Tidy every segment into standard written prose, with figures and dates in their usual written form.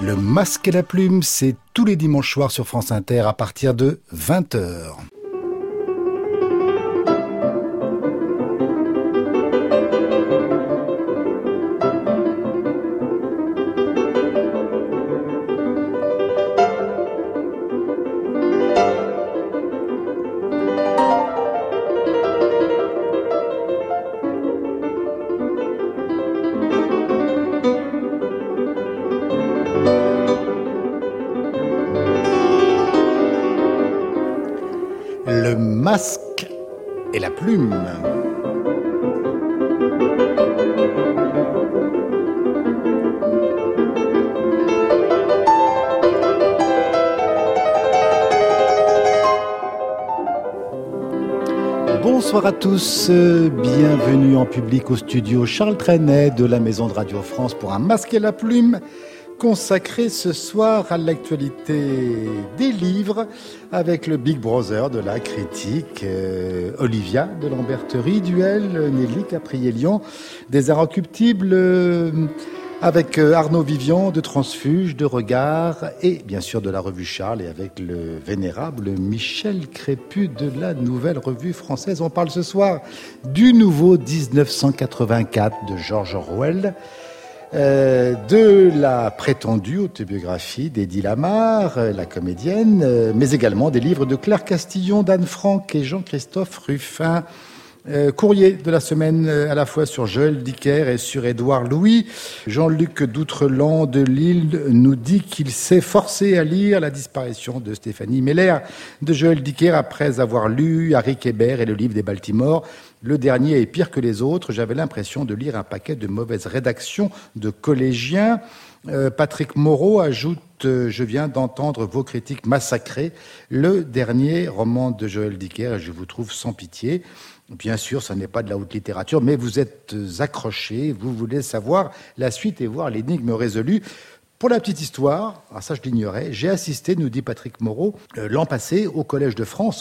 Le Masque et la Plume, c'est tous les dimanches soirs sur France Inter à partir de 20h. Le Masque et la Plume. Bonsoir à tous, bienvenue en public au studio Charles Trenet de la Maison de Radio France pour un Masque et la Plume consacré ce soir à l'actualité des livres avec le Big Brother de la critique, Olivia de Lamberterie, Duel, Nelly Caprielian, des Inrecuptibles, avec Arnaud Vivian de Transfuge, de Regard et bien sûr de la revue Charles et avec le vénérable Michel Crépu de la Nouvelle Revue Française. On parle ce soir du nouveau 1984 de George Orwell, de la prétendue autobiographie d'Eddie Lamar, la comédienne, mais également des livres de Claire Castillon, d'Anne Frank et Jean-Christophe Ruffin. Courrier de la semaine à la fois sur Joël Dicker et sur Édouard Louis. Jean-Luc d'Outreland de Lille nous dit qu'il s'est forcé à lire La disparition de Stéphanie Meller de Joël Dicker après avoir lu Harry Kéber et le livre des Baltimore. Le dernier est pire que les autres. J'avais l'impression de lire un paquet de mauvaises rédactions de collégiens. Patrick Moreau ajoute « Je viens d'entendre vos critiques massacrer le dernier roman de Joël Dicker et je vous trouve sans pitié. » Bien sûr, ce n'est pas de la haute littérature, mais vous êtes accrochés, vous voulez savoir la suite et voir l'énigme résolue. Pour la petite histoire, alors ça je l'ignorais, j'ai assisté, nous dit Patrick Moreau, l'an passé au Collège de France,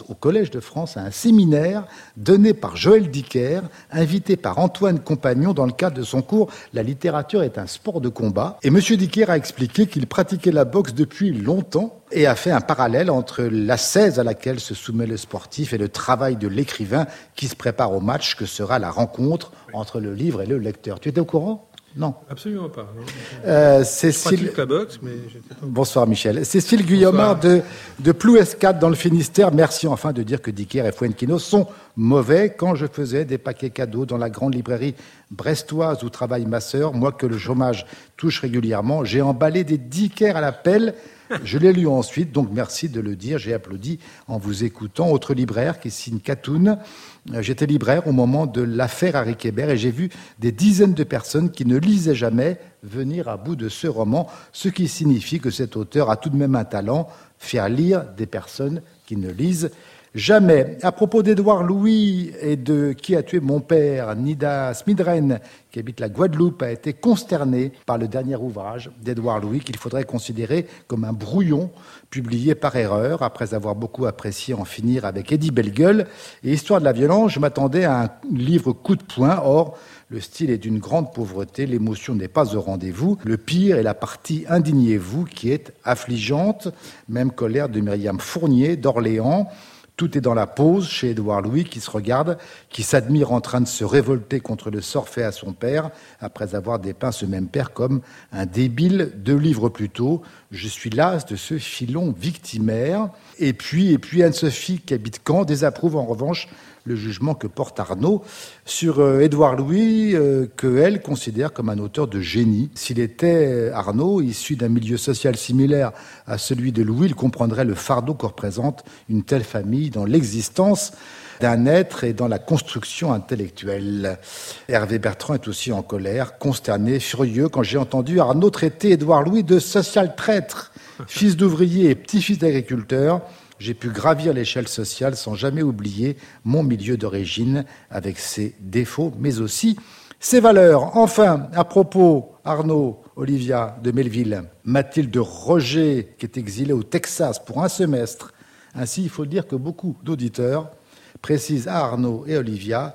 à un séminaire donné par Joël Dicker, invité par Antoine Compagnon dans le cadre de son cours « La littérature est un sport de combat ». Et M. Dicker a expliqué qu'il pratiquait la boxe depuis longtemps et a fait un parallèle entre l'ascèse à laquelle se soumet le sportif et le travail de l'écrivain qui se prépare au match que sera la rencontre entre le livre et le lecteur. Tu étais au courant ? Non. Absolument pas. Cécile... Je pratique la boxe, mais j'étais pas... Bonsoir Michel. Cécile Guillaumard de Plouescat dans le Finistère. Merci enfin de dire que Dicker et Fuenquinos sont mauvais. Quand je faisais des paquets cadeaux dans la grande librairie brestoise où travaille ma sœur, moi que le chômage touche régulièrement, j'ai emballé des Dicker à la pelle. Je l'ai lu ensuite, donc merci de le dire. J'ai applaudi en vous écoutant. Autre libraire qui signe Catoun. J'étais libraire au moment de l'affaire Harry Kéber et j'ai vu des dizaines de personnes qui ne lisaient jamais venir à bout de ce roman, ce qui signifie que cet auteur a tout de même un talent, faire lire des personnes qui ne lisent jamais. À propos d'Édouard Louis et de Qui a tué mon père, Nida Smidren, qui habite la Guadeloupe, a été consternée par le dernier ouvrage d'Édouard Louis qu'il faudrait considérer comme un brouillon publié par erreur, après avoir beaucoup apprécié En finir avec Eddie Bellegueule. Et Histoire de la violence, je m'attendais à un livre coup de poing. Or, le style est d'une grande pauvreté, l'émotion n'est pas au rendez-vous. Le pire est la partie « Indignez-vous » qui est affligeante. Même colère de Myriam Fournier d'Orléans. Tout est dans la pose chez Édouard Louis qui se regarde, qui s'admire en train de se révolter contre le sort fait à son père, après avoir dépeint ce même père comme un débile 2 livres plus tôt. Je suis las de ce filon victimaire. Et puis Anne-Sophie qui habite Caen désapprouve en revanche le jugement que porte Arnaud sur Édouard Louis, qu'elle considère comme un auteur de génie. S'il était Arnaud, issu d'un milieu social similaire à celui de Louis, il comprendrait le fardeau que représente une telle famille dans l'existence d'un être et dans la construction intellectuelle. Hervé Bertrand est aussi en colère, consterné, furieux, quand j'ai entendu Arnaud traiter Édouard Louis de social traître, fils d'ouvrier et petit-fils d'agriculteur. J'ai pu gravir l'échelle sociale sans jamais oublier mon milieu d'origine avec ses défauts, mais aussi ses valeurs. Enfin, à propos, Arnaud, Olivia de Melville, Mathilde Roger, qui est exilée au Texas pour un semestre. Ainsi, il faut dire que beaucoup d'auditeurs précisent à Arnaud et Olivia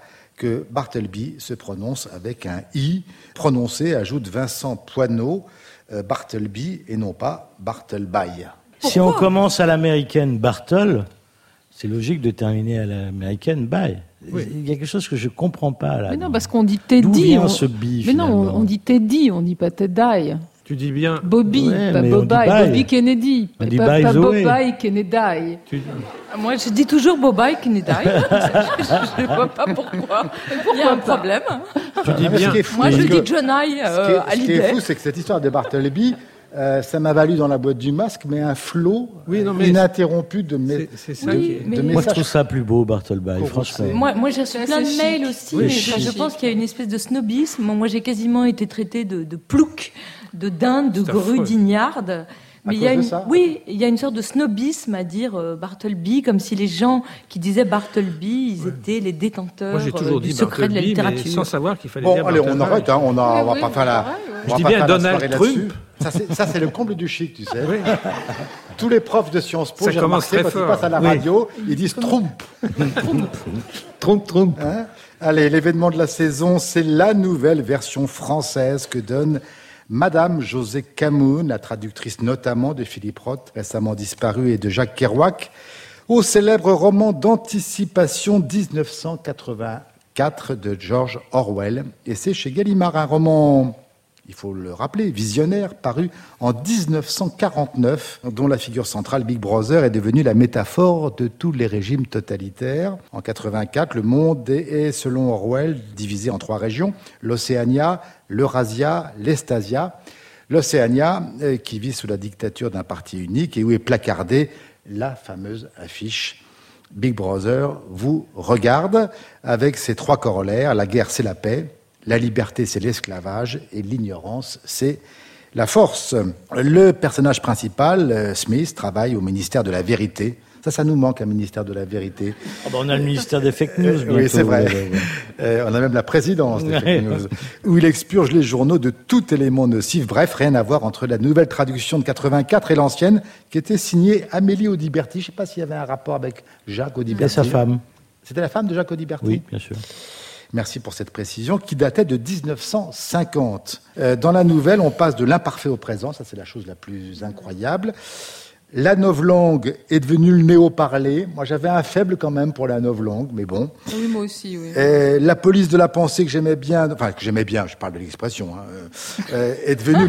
que Bartleby se prononce avec un I prononcé, ajoute Vincent Poineau, Bartleby et non pas Bartleby. Si on commence à l'américaine Bartle, c'est logique de terminer à l'américaine By. Oui. Il y a quelque chose que je ne comprends pas là. Mais non, parce qu'on dit Teddy. D'où vient ce bi, mais non, on dit Teddy, on ne dit pas Teddy. Tu dis bien Bobby, pas Bobby, Bobby Kennedy. On dit pas Bobby Kennedy. Moi, je dis toujours Bobby Kennedy. Je ne vois pas pourquoi. Il y a un problème. Tu dis bien. Moi, je dis John I. Ce qui est fou, c'est que cette histoire de Bartleby, ça m'a valu dans la boîte du masque, mais un flot ininterrompu de messages. Moi, je trouve ça plus beau, Bartleby, franchement. Moi, j'ai reçu plein de mails aussi, mais je pense qu'il y a une espèce de snobisme. Moi, j'ai quasiment été traitée de plouc, de dinde, de grue d'ignarde. Mais il y a une sorte de snobisme à dire Bartleby, comme si les gens qui disaient Bartleby, ils étaient les détenteurs du secret de la littérature. Mais sans savoir qu'il fallait dire Bartleby. Allez, on arrête, on va pas faire la... Je dis bien Donald Trump. Ça, c'est le comble du chic, tu sais. Oui. Tous les profs de Sciences Po, j'ai remarqué, quand ils passent à la radio, ils disent Trump. Trump. Hein? Allez, l'événement de la saison, c'est la nouvelle version française que donne Madame José Camoun, la traductrice notamment de Philippe Roth, récemment disparu, et de Jacques Kerouac, au célèbre roman d'anticipation 1984 de George Orwell. Et c'est chez Gallimard, un roman, il faut le rappeler, visionnaire, paru en 1949, dont la figure centrale, Big Brother, est devenue la métaphore de tous les régimes totalitaires. En 1984, le monde est, selon Orwell, divisé en 3 régions, l'Océania, l'Eurasia, l'Estasia. L'Océania, qui vit sous la dictature d'un parti unique et où est placardée la fameuse affiche « Big Brother vous regarde » avec ses 3 corollaires, la guerre c'est la paix, la liberté, c'est l'esclavage, et l'ignorance, c'est la force. Le personnage principal, Smith, travaille au ministère de la Vérité. Ça nous manque, un ministère de la Vérité. On a le ministère des fake news, bientôt. Oui, c'est vrai. On a même la présidence des fake news, où il expurge les journaux de tout élément nocif. Bref, rien à voir entre la nouvelle traduction de 84 et l'ancienne, qui était signée Amélie Audiberti. Je ne sais pas s'il y avait un rapport avec Jacques Audiberti. Et sa femme. C'était la femme de Jacques Audiberti ? Oui, bien sûr. Merci pour cette précision, qui datait de 1950. Dans la nouvelle, on passe de l'imparfait au présent, ça c'est la chose la plus incroyable. La novlangue est devenue le néo-parlé. Moi, j'avais un faible quand même pour la novlangue, mais bon. Oui, moi aussi, oui. La police de la pensée que j'aimais bien, je parle de l'expression, est devenue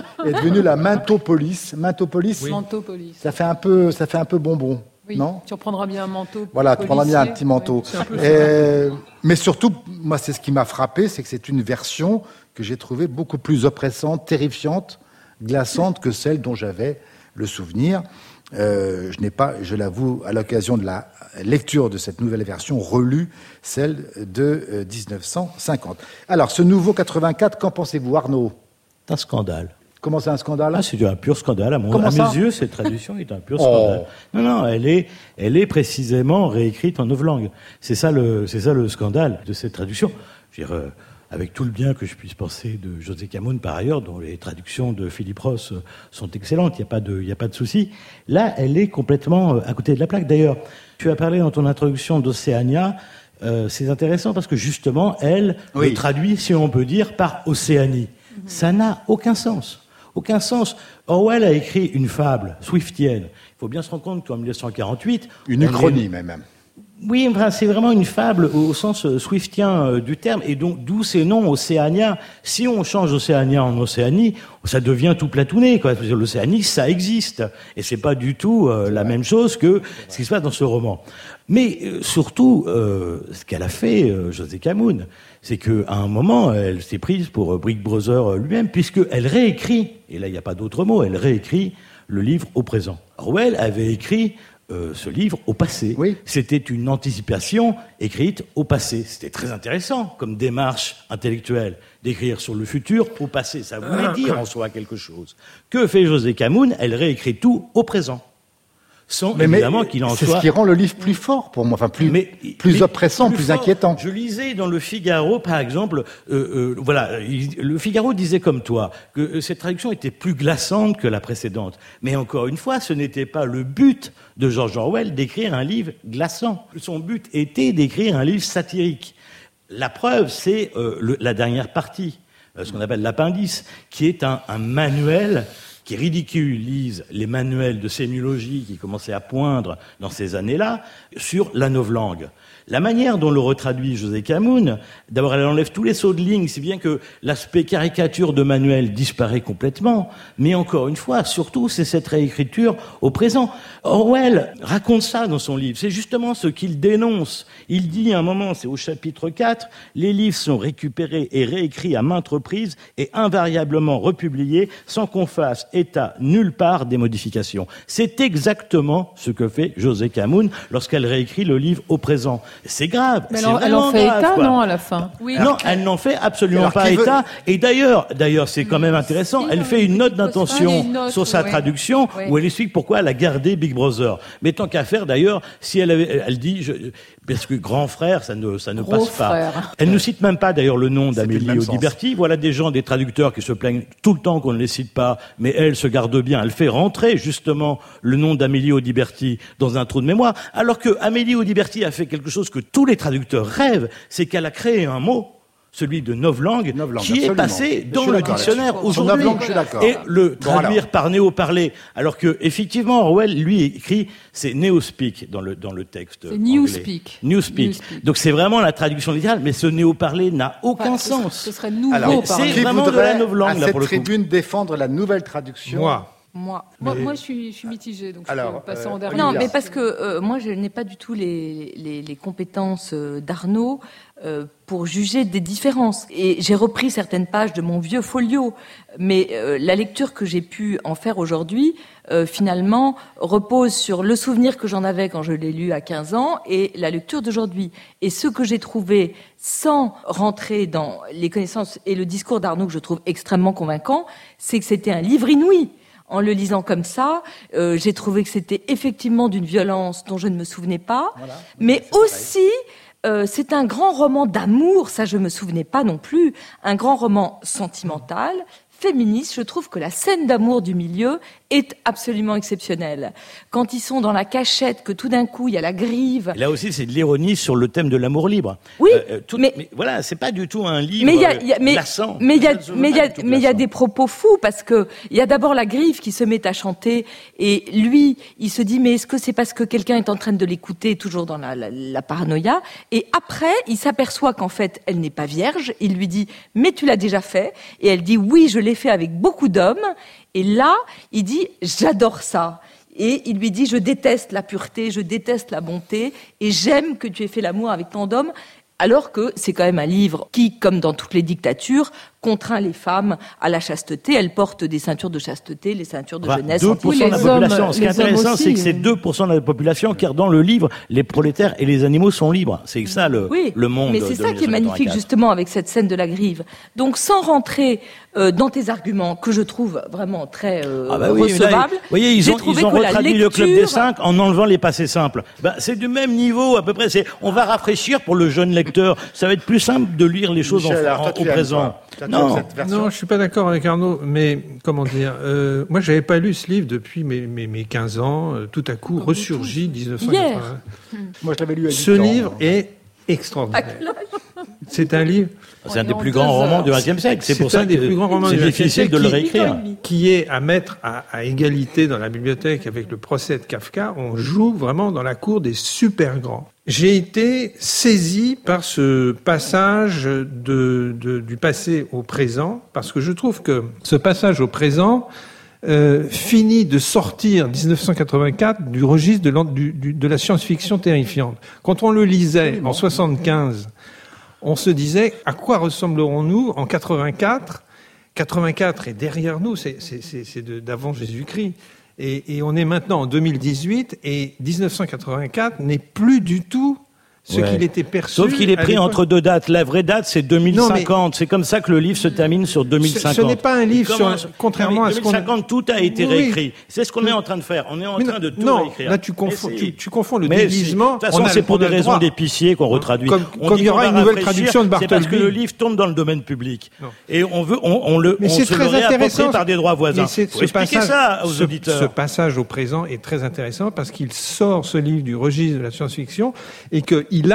la mentopolice. Mentopolice. Oui. Mentopolice. Ça fait un peu bonbon. Oui, non, tu reprendras bien un manteau. Voilà, tu reprendras bien un petit manteau. Ouais, mais surtout, moi, c'est ce qui m'a frappé, c'est que c'est une version que j'ai trouvée beaucoup plus oppressante, terrifiante, glaçante que celle dont j'avais le souvenir. Je n'ai pas, je l'avoue, à l'occasion de la lecture de cette nouvelle version, relu celle de 1950. Alors, ce nouveau 84, qu'en pensez-vous, Arnaud ? C'est un scandale. Comment c'est un scandale ? C'est un pur scandale. À mes yeux, cette traduction est un pur scandale. Non, elle est précisément réécrite en novlangue. C'est ça le scandale de cette traduction. Je veux dire, avec tout le bien que je puisse penser de José Camoun par ailleurs, dont les traductions de Philippe Roth sont excellentes, il n'y a pas de souci. Là, elle est complètement à côté de la plaque. D'ailleurs, tu as parlé dans ton introduction d'Océania. C'est intéressant parce que justement, elle le traduit, si on peut dire, par Océanie. Ça n'a aucun sens. Aucun sens. Orwell a écrit une fable swiftienne. Il faut bien se rendre compte qu'en 1948... Une uchronie, même. Oui, enfin, c'est vraiment une fable au sens swiftien du terme, et donc d'où ces noms Océania. Si on change Océania en Océanie, ça devient tout platouné, quoi. L'Océanie, ça existe, et c'est pas du tout la même chose que ce qui se passe dans ce roman. Mais surtout, ce qu'elle a fait, José Camoun, c'est qu'à un moment, elle s'est prise pour Big Brother lui-même, puisqu'elle réécrit, et là il n'y a pas d'autre mot, elle réécrit le livre au présent. Orwell avait écrit ce livre au passé. Oui. C'était une anticipation écrite au passé. C'était très intéressant comme démarche intellectuelle d'écrire sur le futur au passé. Ça voulait dire en soi quelque chose. Que fait José Camoun ? Elle réécrit tout au présent. Sans évidemment qu'il en soit... C'est ce qui rend le livre plus fort pour moi, enfin plus oppressant, plus inquiétant. Je lisais dans Le Figaro, par exemple, Le Figaro disait comme toi que cette traduction était plus glaçante que la précédente. Mais encore une fois, ce n'était pas le but de George Orwell d'écrire un livre glaçant. Son but était d'écrire un livre satirique. La preuve, c'est la dernière partie, ce qu'on appelle l'appendice, qui est un manuel qui ridiculise les manuels de sémiologie qui commençaient à poindre dans ces années-là sur la novlangue. La manière dont le retraduit José Camoun, d'abord elle enlève tous les sauts de ligne, si bien que l'aspect caricature de manuel disparaît complètement, mais encore une fois, surtout, c'est cette réécriture au présent. Orwell raconte ça dans son livre, c'est justement ce qu'il dénonce. Il dit à un moment, c'est au chapitre 4, les livres sont récupérés et réécrits à maintes reprises et invariablement republiés sans qu'on fasse état nulle part des modifications. C'est exactement ce que fait José Camoun lorsqu'elle réécrit le livre au présent. C'est grave. Mais elle en fait état, quoi. non, à la fin. Oui. Non, elle n'en fait absolument pas état. Et d'ailleurs, c'est quand même intéressant. Elle fait une note d'intention sur sa traduction où elle explique pourquoi elle a gardé Big Brother. Mais tant qu'à faire, d'ailleurs, si elle dit, parce que grand frère, ça ne passe pas. Elle ne cite même pas d'ailleurs le nom d'Amélie Audiberti. Voilà des gens, des traducteurs qui se plaignent tout le temps qu'on ne les cite pas, mais elle se garde bien. Elle fait rentrer justement le nom d'Amélie Audiberti dans un trou de mémoire, alors que Amélie Audiberti a fait quelque chose que tous les traducteurs rêvent, c'est qu'elle a créé un mot, celui de novlangue, qui est passé dans le dictionnaire aujourd'hui. Et le traduire par néo-parler, alors que effectivement Orwell lui écrit c'est néo-speak dans le texte. C'est newspeak. Newspeak. Donc c'est vraiment la traduction littérale, mais ce néo-parler n'a aucun sens. Ce serait nouveau. C'est vraiment de la novlangue là pour le coup. À cette tribune défendre la nouvelle traduction. Moi, je suis mitigée, donc je peux passer en dernier. Non, mais parce que moi, je n'ai pas du tout les compétences d'Arnaud pour juger des différences. Et j'ai repris certaines pages de mon vieux folio, mais la lecture que j'ai pu en faire aujourd'hui, finalement, repose sur le souvenir que j'en avais quand je l'ai lu à 15 ans et la lecture d'aujourd'hui. Et ce que j'ai trouvé, sans rentrer dans les connaissances et le discours d'Arnaud que je trouve extrêmement convaincant, c'est que c'était un livre inouï. En le lisant comme ça, j'ai trouvé que c'était effectivement d'une violence dont je ne me souvenais pas, mais aussi c'est un grand roman d'amour, ça je me souvenais pas non plus, un grand roman sentimental, féministe. Je trouve que la scène d'amour du milieu est absolument exceptionnelle. Quand ils sont dans la cachette, que tout d'un coup il y a la grive. Là aussi, c'est de l'ironie sur le thème de l'amour libre. Oui, mais voilà, c'est pas du tout un livre glaçant. Mais il y a des propos fous parce que il y a d'abord la grive qui se met à chanter et lui, il se dit mais est-ce que c'est parce que quelqu'un est en train de l'écouter, toujours dans la paranoïa. Et après, il s'aperçoit qu'en fait, elle n'est pas vierge. Il lui dit mais tu l'as déjà fait. Et elle dit oui, je l'ai fait avec beaucoup d'hommes. Et là, il dit « j'adore ça ». Et il lui dit « je déteste la pureté, je déteste la bonté, et j'aime que tu aies fait l'amour avec tant d'hommes ». Alors que c'est quand même un livre qui, comme dans toutes les dictatures, contraint les femmes à la chasteté. Elles portent des ceintures de chasteté, les ceintures de jeunesse. 2% de la population. Ce qui est intéressant, c'est que c'est 2% de la population, car dans le livre, les prolétaires et les animaux sont libres. C'est ça le monde. Mais c'est ça qui est magnifique, justement, avec cette scène de la grive. Donc, sans rentrer dans tes arguments, que je trouve vraiment très recevables. Vous voyez, ils ont retraduit le Club des 5 en enlevant les passés simples. C'est du même niveau, à peu près. On va rafraîchir pour le jeune lecteur. Ça va être plus simple de lire les choses au présent. Non, je suis pas d'accord avec Arnaud, mais comment dire, moi j'avais pas lu ce livre depuis mes 15 ans, tout à coup ressurgi 1980. Moi je l'avais lu à 8 ans. Ce livre est extraordinaire. C'est un livre... C'est un des plus grands romans du XXe siècle. C'est pour ça que c'est difficile de le réécrire. Qui est à mettre à égalité dans la bibliothèque avec le procès de Kafka. On joue vraiment dans la cour des super grands. J'ai été saisi par ce passage du passé au présent, parce que je trouve que ce passage au présent finit de sortir 1984 du registre de la science-fiction terrifiante. Quand on le lisait en 75, on se disait à quoi ressemblerons-nous en 84 ? 84 est derrière nous, c'est d'avant Jésus-Christ. Et on est maintenant en 2018 et 1984 n'est plus du tout ce qu'il était perçu. Sauf qu'il est pris entre deux dates. La vraie date, c'est 2050. C'est comme ça que le livre se termine sur 2050. Ce n'est pas un livre contrairement à ce qu'on... 2050, tout a été réécrit. C'est ce qu'on est en train de faire. On est en train de tout réécrire. Là, tu confonds le déguisement. De toute façon, c'est pour des raisons d'épicier qu'on retraduit. Comme il y aura une nouvelle traduction de Bartleby. C'est parce que le livre tombe dans le domaine public. Et on se le réapproprie par des droits voisins. Faut expliquer ça aux auditeurs. Ce passage au présent est très intéressant parce qu'il sort ce livre du registre de la science-fiction et que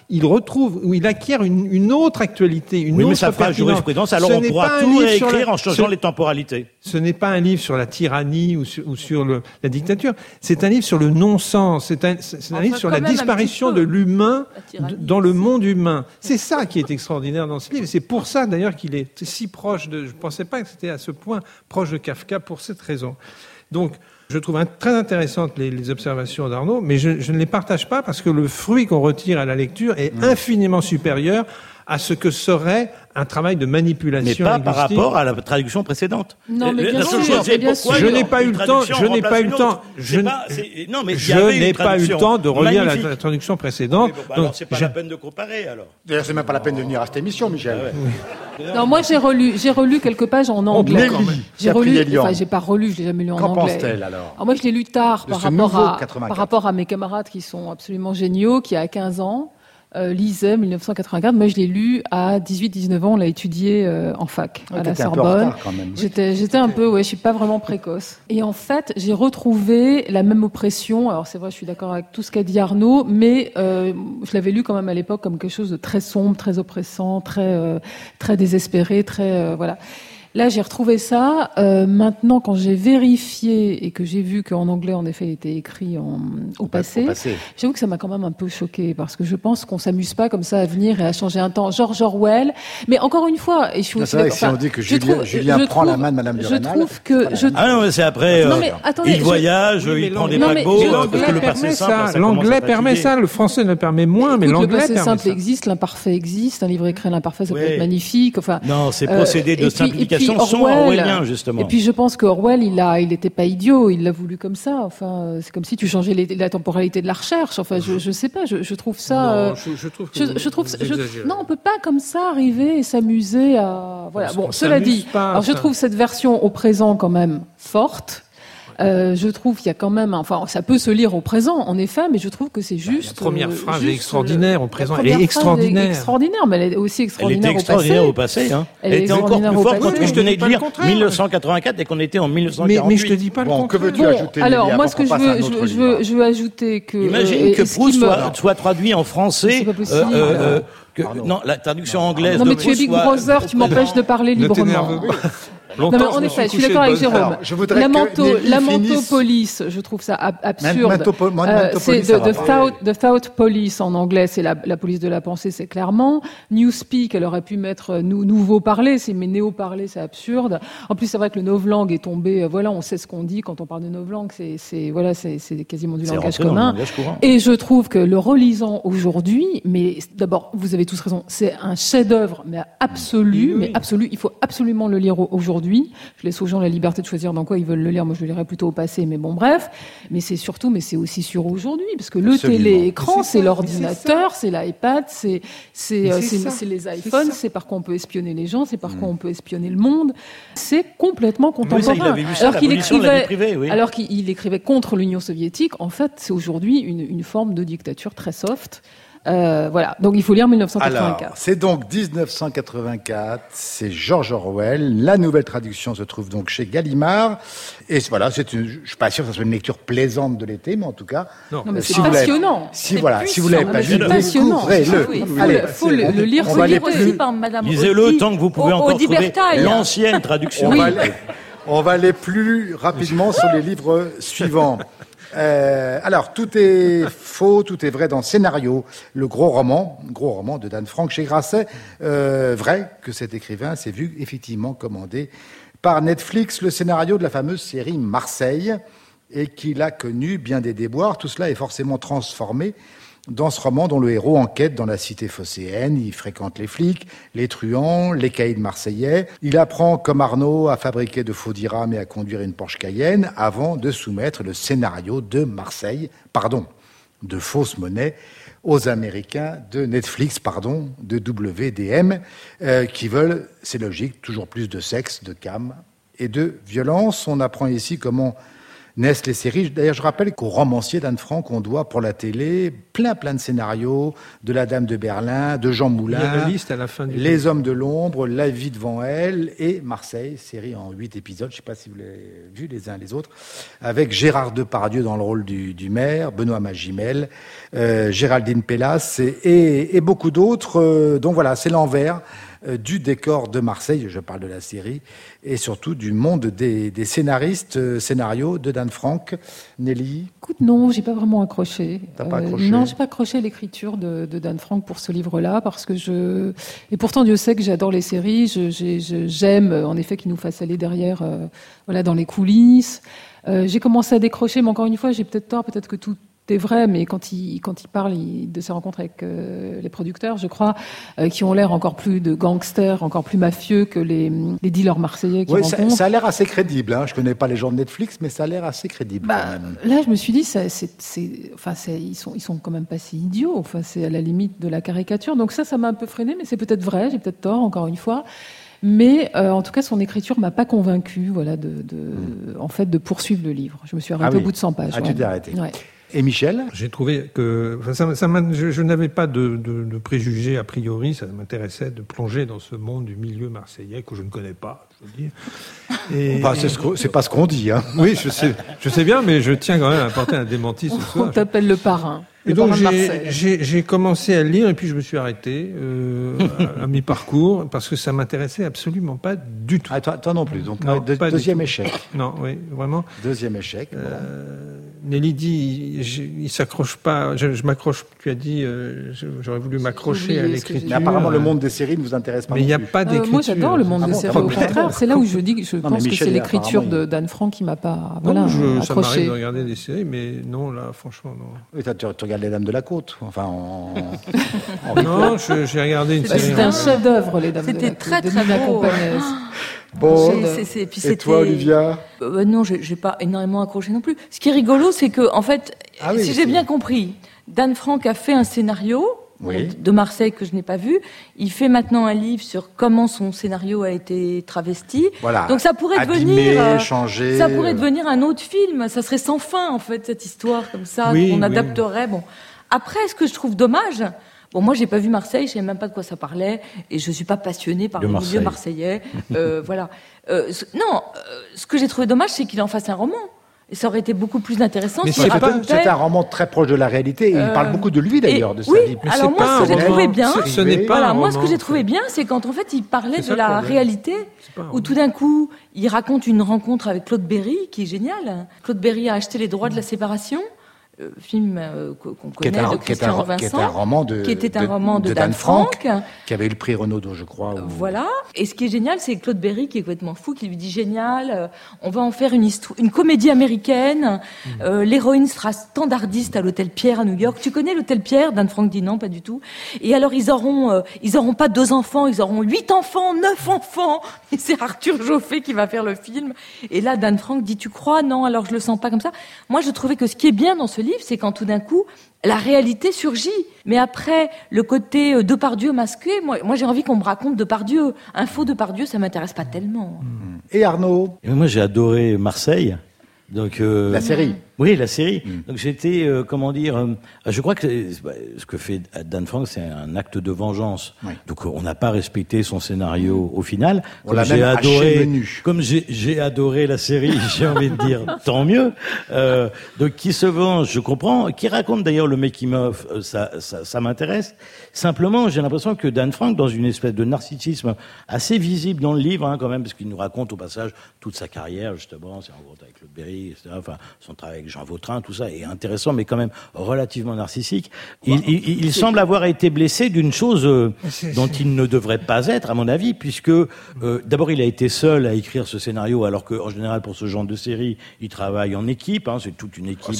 il retrouve, ou il acquiert une autre actualité, une autre mais ça fera jurisprudence, alors on pourra tout réécrire en changeant les temporalités. Ce n'est pas un livre sur la tyrannie ou sur la dictature, c'est un livre sur le non-sens, c'est un livre sur la disparition de l'humain dans le monde humain. C'est ça qui est extraordinaire dans ce livre, c'est pour ça d'ailleurs qu'il est si proche je ne pensais pas que c'était à ce point proche de Kafka pour cette raison. Donc, je trouve très intéressantes les observations d'Arnaud, mais je ne les partage pas parce que le fruit qu'on retire à la lecture est infiniment supérieur à ce que serait un travail de manipulation linguistique. Mais pas par rapport à la traduction précédente. Non, mais bien sûr. Je n'ai pas eu le temps. Je n'ai pas eu le temps. Je n'ai pas eu le temps de relire la traduction précédente. Oui, alors c'est pas la peine de comparer alors. D'ailleurs, c'est même pas la peine de venir à cette émission, Michel. Non, moi j'ai relu quelques pages en anglais. J'ai pas relu, je l'ai jamais lu en anglais. Qu'en pense-t-elle alors? Moi je l'ai lu tard par rapport à mes camarades qui sont absolument géniaux, qui a 15 ans. Lisaient 1984. Moi, je l'ai lu à 18-19 ans. On l'a étudié en fac à la Sorbonne. J'étais un peu, je suis pas vraiment précoce. Et en fait, j'ai retrouvé la même oppression. Alors c'est vrai, je suis d'accord avec tout ce qu'a dit Arnaud, mais je l'avais lu quand même à l'époque comme quelque chose de très sombre, très oppressant, très désespéré, voilà. Là, j'ai retrouvé ça. Maintenant, quand j'ai vérifié et que j'ai vu qu'en anglais, en effet, il était écrit au passé, j'avoue que ça m'a quand même un peu choquée parce que je pense qu'on s'amuse pas comme ça à venir et à changer un temps. George Orwell. Mais encore une fois, et je suis aussi d'accord. Si on dit que Julien prend la main de Madame de Rênal. Ah non, mais c'est après. Il voyage, il prend des paquebots, parce que le passé simple. L'anglais permet ça, le français le permet moins, mais l'anglais permet ça. Le passé simple existe, l'imparfait existe. Un livre écrit à l'imparfait, ça peut être magnifique. Enfin. Non, c'est procédé de simplification. Sont orwelliens, justement. Et puis je pense que Orwell, il était pas idiot, il l'a voulu comme ça. Enfin, c'est comme si tu changeais la temporalité de la recherche. Enfin, je sais pas, je trouve ça. Non, on peut pas comme ça arriver et s'amuser à. Voilà. Bon, cela dit, alors je trouve cette version au présent quand même forte. Je trouve qu'il y a quand même, ça peut se lire au présent, en effet, mais je trouve que c'est juste. La première phrase est extraordinaire au présent. Elle est extraordinaire. Extraordinaire, mais elle est aussi extraordinaire au passé. Hein. Elle était encore plus forte quand je venais de lire 1984 et qu'on était en 1948. Mais je te dis pas le contraire. Que veux-tu ajouter? Alors, moi, ce que je veux ajouter que. Imagine que Proust soit traduit en français. C'est pas possible. Non, la traduction anglaise. Non, mais tu es Big Brother, tu m'empêches de parler librement. Non, mais en effet, je suis d'accord avec Jérôme. Lamentopolis, je trouve ça absurde. C'est the thought police en anglais, c'est la police de la pensée, c'est clairement. Newspeak, elle aurait pu mettre nouveau parler, mais néo-parler, c'est absurde. En plus, c'est vrai que le novlangue est tombé, on sait ce qu'on dit quand on parle de novlangue, c'est quasiment du langage commun. Et je trouve que le relisant aujourd'hui, mais d'abord, vous avez tous raison, c'est un chef-d'œuvre, mais absolu, il faut absolument le lire aujourd'hui. Je laisse aux gens la liberté de choisir dans quoi ils veulent le lire. Moi, je le lirais plutôt au passé, mais bon, bref. Mais c'est aussi sur aujourd'hui, parce que le téléécran, c'est l'ordinateur, c'est l'iPad, c'est les iPhones, c'est par quoi on peut espionner les gens, c'est par quoi on peut espionner le monde. C'est complètement contemporain. Alors qu'il écrivait contre l'Union soviétique, en fait, c'est aujourd'hui une forme de dictature très soft. Voilà, donc il faut lire 1984. Alors, c'est donc 1984, c'est George Orwell. La nouvelle traduction se trouve donc chez Gallimard. Et voilà, je suis pas sûr que ce soit une lecture plaisante de l'été, mais en tout cas, non, mais c'est passionnant. Si vous l'avez pas vu, découvrez-le. Il faut le lire. On va lire aussi par Madame Auty. Lisez-le tant que vous pouvez encore trouver l'ancienne traduction. On va aller plus rapidement sur les livres suivants. Alors, tout est faux, tout est vrai dans Scénario, le gros roman de Dan Frank chez Grasset. Vrai que cet écrivain s'est vu effectivement commandé par Netflix le scénario de la fameuse série Marseille et qu'il a connu bien des déboires. Tout cela est forcément transformé dans ce roman dont le héros enquête dans la cité phocéenne. Il fréquente les flics, les truands, les caïds marseillais. Il apprend, comme Arnaud, à fabriquer de faux dirhams et à conduire une Porsche Cayenne avant de soumettre le scénario de de fausse monnaie aux Américains de Netflix, de WDM, qui veulent, c'est logique, toujours plus de sexe, de cam et de violence. On apprend ici comment naissent les séries. D'ailleurs, je rappelle qu'au romancier d'Anne Frank, on doit pour la télé plein de scénarios, de La Dame de Berlin, de Jean Moulin, il y a la liste à la fin Les Hommes de l'ombre, La vie devant elle et Marseille, série en 8 épisodes, je ne sais pas si vous l'avez vu les uns les autres, avec Gérard Depardieu dans le rôle du maire, Benoît Magimel, Géraldine Pellas et beaucoup d'autres. Donc voilà, c'est l'envers du décor de Marseille, je parle de la série, et surtout du monde des scénarios de Dan Frank. Nelly? Écoute, non, j'ai pas vraiment accroché. T'as pas accroché? Non, j'ai pas accroché à l'écriture de Dan Frank pour ce livre-là, parce que et pourtant Dieu sait que j'adore les séries, j'aime en effet qu'il nous fasse aller derrière, dans les coulisses. J'ai commencé à décrocher, mais encore une fois, j'ai peut-être tort, peut-être que tout est vrai, mais quand il parle de ses rencontres avec les producteurs, je crois, qui ont l'air encore plus de gangsters, encore plus mafieux que les dealers marseillais qu'il rencontre. Ça a l'air assez crédible. Hein. Je connais pas les gens de Netflix, mais ça a l'air assez crédible. Quand même. Là, je me suis dit, ils sont quand même pas si idiots. Enfin, c'est à la limite de la caricature. Donc ça m'a un peu freiné, mais c'est peut-être vrai. J'ai peut-être tort, encore une fois. Mais en tout cas, son écriture m'a pas convaincue, en fait, de poursuivre le livre. Je me suis arrêtée au bout de 100 pages. Tu t'es arrêtée. Ouais. Et Michel? J'ai trouvé que je n'avais pas de préjugés a priori. Ça m'intéressait de plonger dans ce monde du milieu marseillais que je ne connais pas, je veux dire. C'est pas ce qu'on dit. Hein. Oui, je sais bien, mais je tiens quand même à apporter un démenti ce soir. On t'appelle le parrain. Et donc j'ai commencé à le lire et puis je me suis arrêté à mi-parcours parce que ça m'intéressait absolument pas du tout. Ah, toi non plus. Donc non, deuxième échec. Non, oui, vraiment. Deuxième échec. Nelly dit, il s'accroche pas. Je m'accroche. Tu as dit, j'aurais voulu m'accrocher à l'écriture. Mais apparemment, le monde des séries ne vous intéresse pas. Mais il n'y a pas d'écriture. Moi, j'adore le monde des séries. Au contraire, c'est là où je pense que c'est l'écriture de Dan Frank qui m'a pas accroché. Ça m'arrive de regarder des séries, mais non, là, franchement, non. Oui, tu regardes Les Dames de la Côte. Enfin, non, j'ai regardé une série. C'était un chef-d'œuvre, Les Dames de la Côte. C'était très très beau. Bon, et toi, Olivia? Non, j'ai pas énormément accroché non plus. Ce qui est rigolo, c'est que, en fait, si j'ai bien compris, Dan Frank a fait un scénario de Marseille que je n'ai pas vu. Il fait maintenant un livre sur comment son scénario a été travesti. Voilà. Donc ça pourrait changer. Ça pourrait devenir un autre film. Ça serait sans fin, en fait, cette histoire comme ça qu'on adapterait. Bon. Après, ce que je trouve dommage. Bon, moi, j'ai pas vu Marseille, je savais même pas de quoi ça parlait, et je suis pas passionnée par le milieu marseillais. Voilà. Ce que j'ai trouvé dommage, c'est qu'il en fasse un roman. Et ça aurait été beaucoup plus intéressant. Mais c'est un roman très proche de la réalité. Et il parle beaucoup de lui d'ailleurs, de sa vie. Mais alors moi, ce que j'ai trouvé bien, ce n'est pas un roman. Moi, ce que j'ai trouvé bien, c'est quand en fait il parlait de la réalité, où tout d'un coup, il raconte une rencontre avec Claude Berry, qui est géniale. Claude Berry a acheté les droits de la séparation. Film qu'on connaît de Christian Vincent, qui était un roman de Dan Frank, qui avait eu le prix Renaudot, je crois. Voilà. Et ce qui est génial, c'est Claude Berry, qui est complètement fou, qui lui dit génial, on va en faire une comédie américaine. L'héroïne sera standardiste à l'hôtel Pierre à New York. Tu connais l'hôtel Pierre? Dan Frank dit non, pas du tout. Et alors ils auront pas 2 enfants, ils auront 8 enfants, 9 enfants. Et c'est Arthur Joffé qui va faire le film. Et là, Dan Frank dit, tu crois? Non, alors je le sens pas comme ça. Moi, je trouvais que ce qui est bien dans ce livre, c'est quand tout d'un coup, la réalité surgit. Mais après, le côté Depardieu masqué, moi j'ai envie qu'on me raconte Depardieu. Un faux Depardieu, ça m'intéresse pas tellement. Et Arnaud? Moi, j'ai adoré Marseille. Donc, la série. Oui, la série. Donc j'étais, je crois que ce que fait Dan Frank, c'est un acte de vengeance. Oui. Donc on n'a pas respecté son scénario au final. On l'a même haché menu. Comme j'ai adoré la série, j'ai envie de dire tant mieux. Donc qui se venge, je comprends. Qui raconte d'ailleurs le making-of, ça m'intéresse. Simplement, j'ai l'impression que Dan Frank, dans une espèce de narcissisme assez visible dans le livre, quand même, parce qu'il nous raconte au passage toute sa carrière, justement, c'est en gros avec Claude Berry, etc. Enfin, son travail avec Jean Vautrin, tout ça est intéressant, mais quand même relativement narcissique. Il semble avoir été blessé d'une chose dont il ne devrait pas être, à mon avis, puisque d'abord il a été seul à écrire ce scénario, alors qu'en général pour ce genre de série, il travaille en équipe. C'est toute une équipe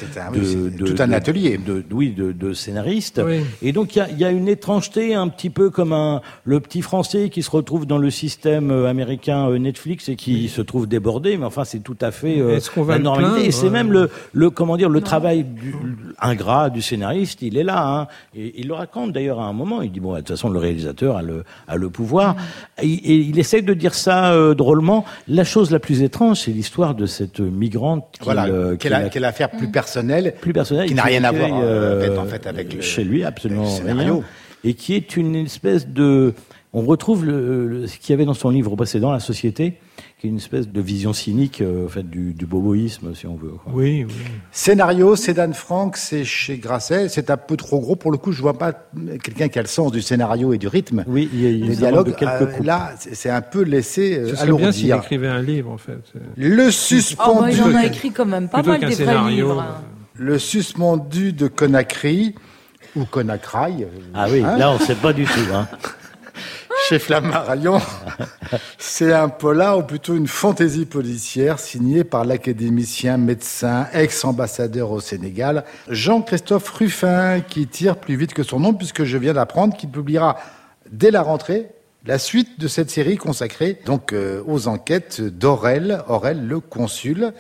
tout un atelier de scénaristes. Oui. Et donc il y a une étrangeté, un petit peu comme le petit Français qui se retrouve dans le système américain Netflix et qui se trouve débordé. Mais enfin, c'est tout à fait la normalité. Et c'est même le travail ingrat du scénariste, il est là, hein. Et il le raconte d'ailleurs à un moment. Il dit bon, de toute façon, le réalisateur a le pouvoir. Et il essaie de dire ça drôlement. La chose la plus étrange, c'est l'histoire de cette migrante qui est l'affaire plus personnelle, qui n'a rien à voir en fait avec chez lui, absolument rien, et qui est une espèce de. On retrouve ce qu'il y avait dans son livre précédent, La Société, qui est une espèce de vision cynique en fait, du boboïsme, si on veut. Quoi. Oui. Scénario, c'est Dan Frank, c'est chez Grasset. C'est un peu trop gros. Pour le coup, je vois pas quelqu'un qui a le sens du scénario et du rythme. Oui, il y a des dialogues. Là, c'est un peu laissé alourdir. Ce serait bien s'il écrivait un livre, en fait. Le suspendu... il en a écrit quand même pas mal des vrais livres. Le suspendu de Conakry, ou Conakry. Ah oui, là, on sait pas du tout, hein. Chez Flammard à Lyon, c'est un polar ou plutôt une fantaisie policière signée par l'académicien, médecin, ex-ambassadeur au Sénégal, Jean-Christophe Ruffin, qui tire plus vite que son nom puisque je viens d'apprendre qu'il publiera dès la rentrée la suite de cette série consacrée donc aux enquêtes d'Aurel le consul.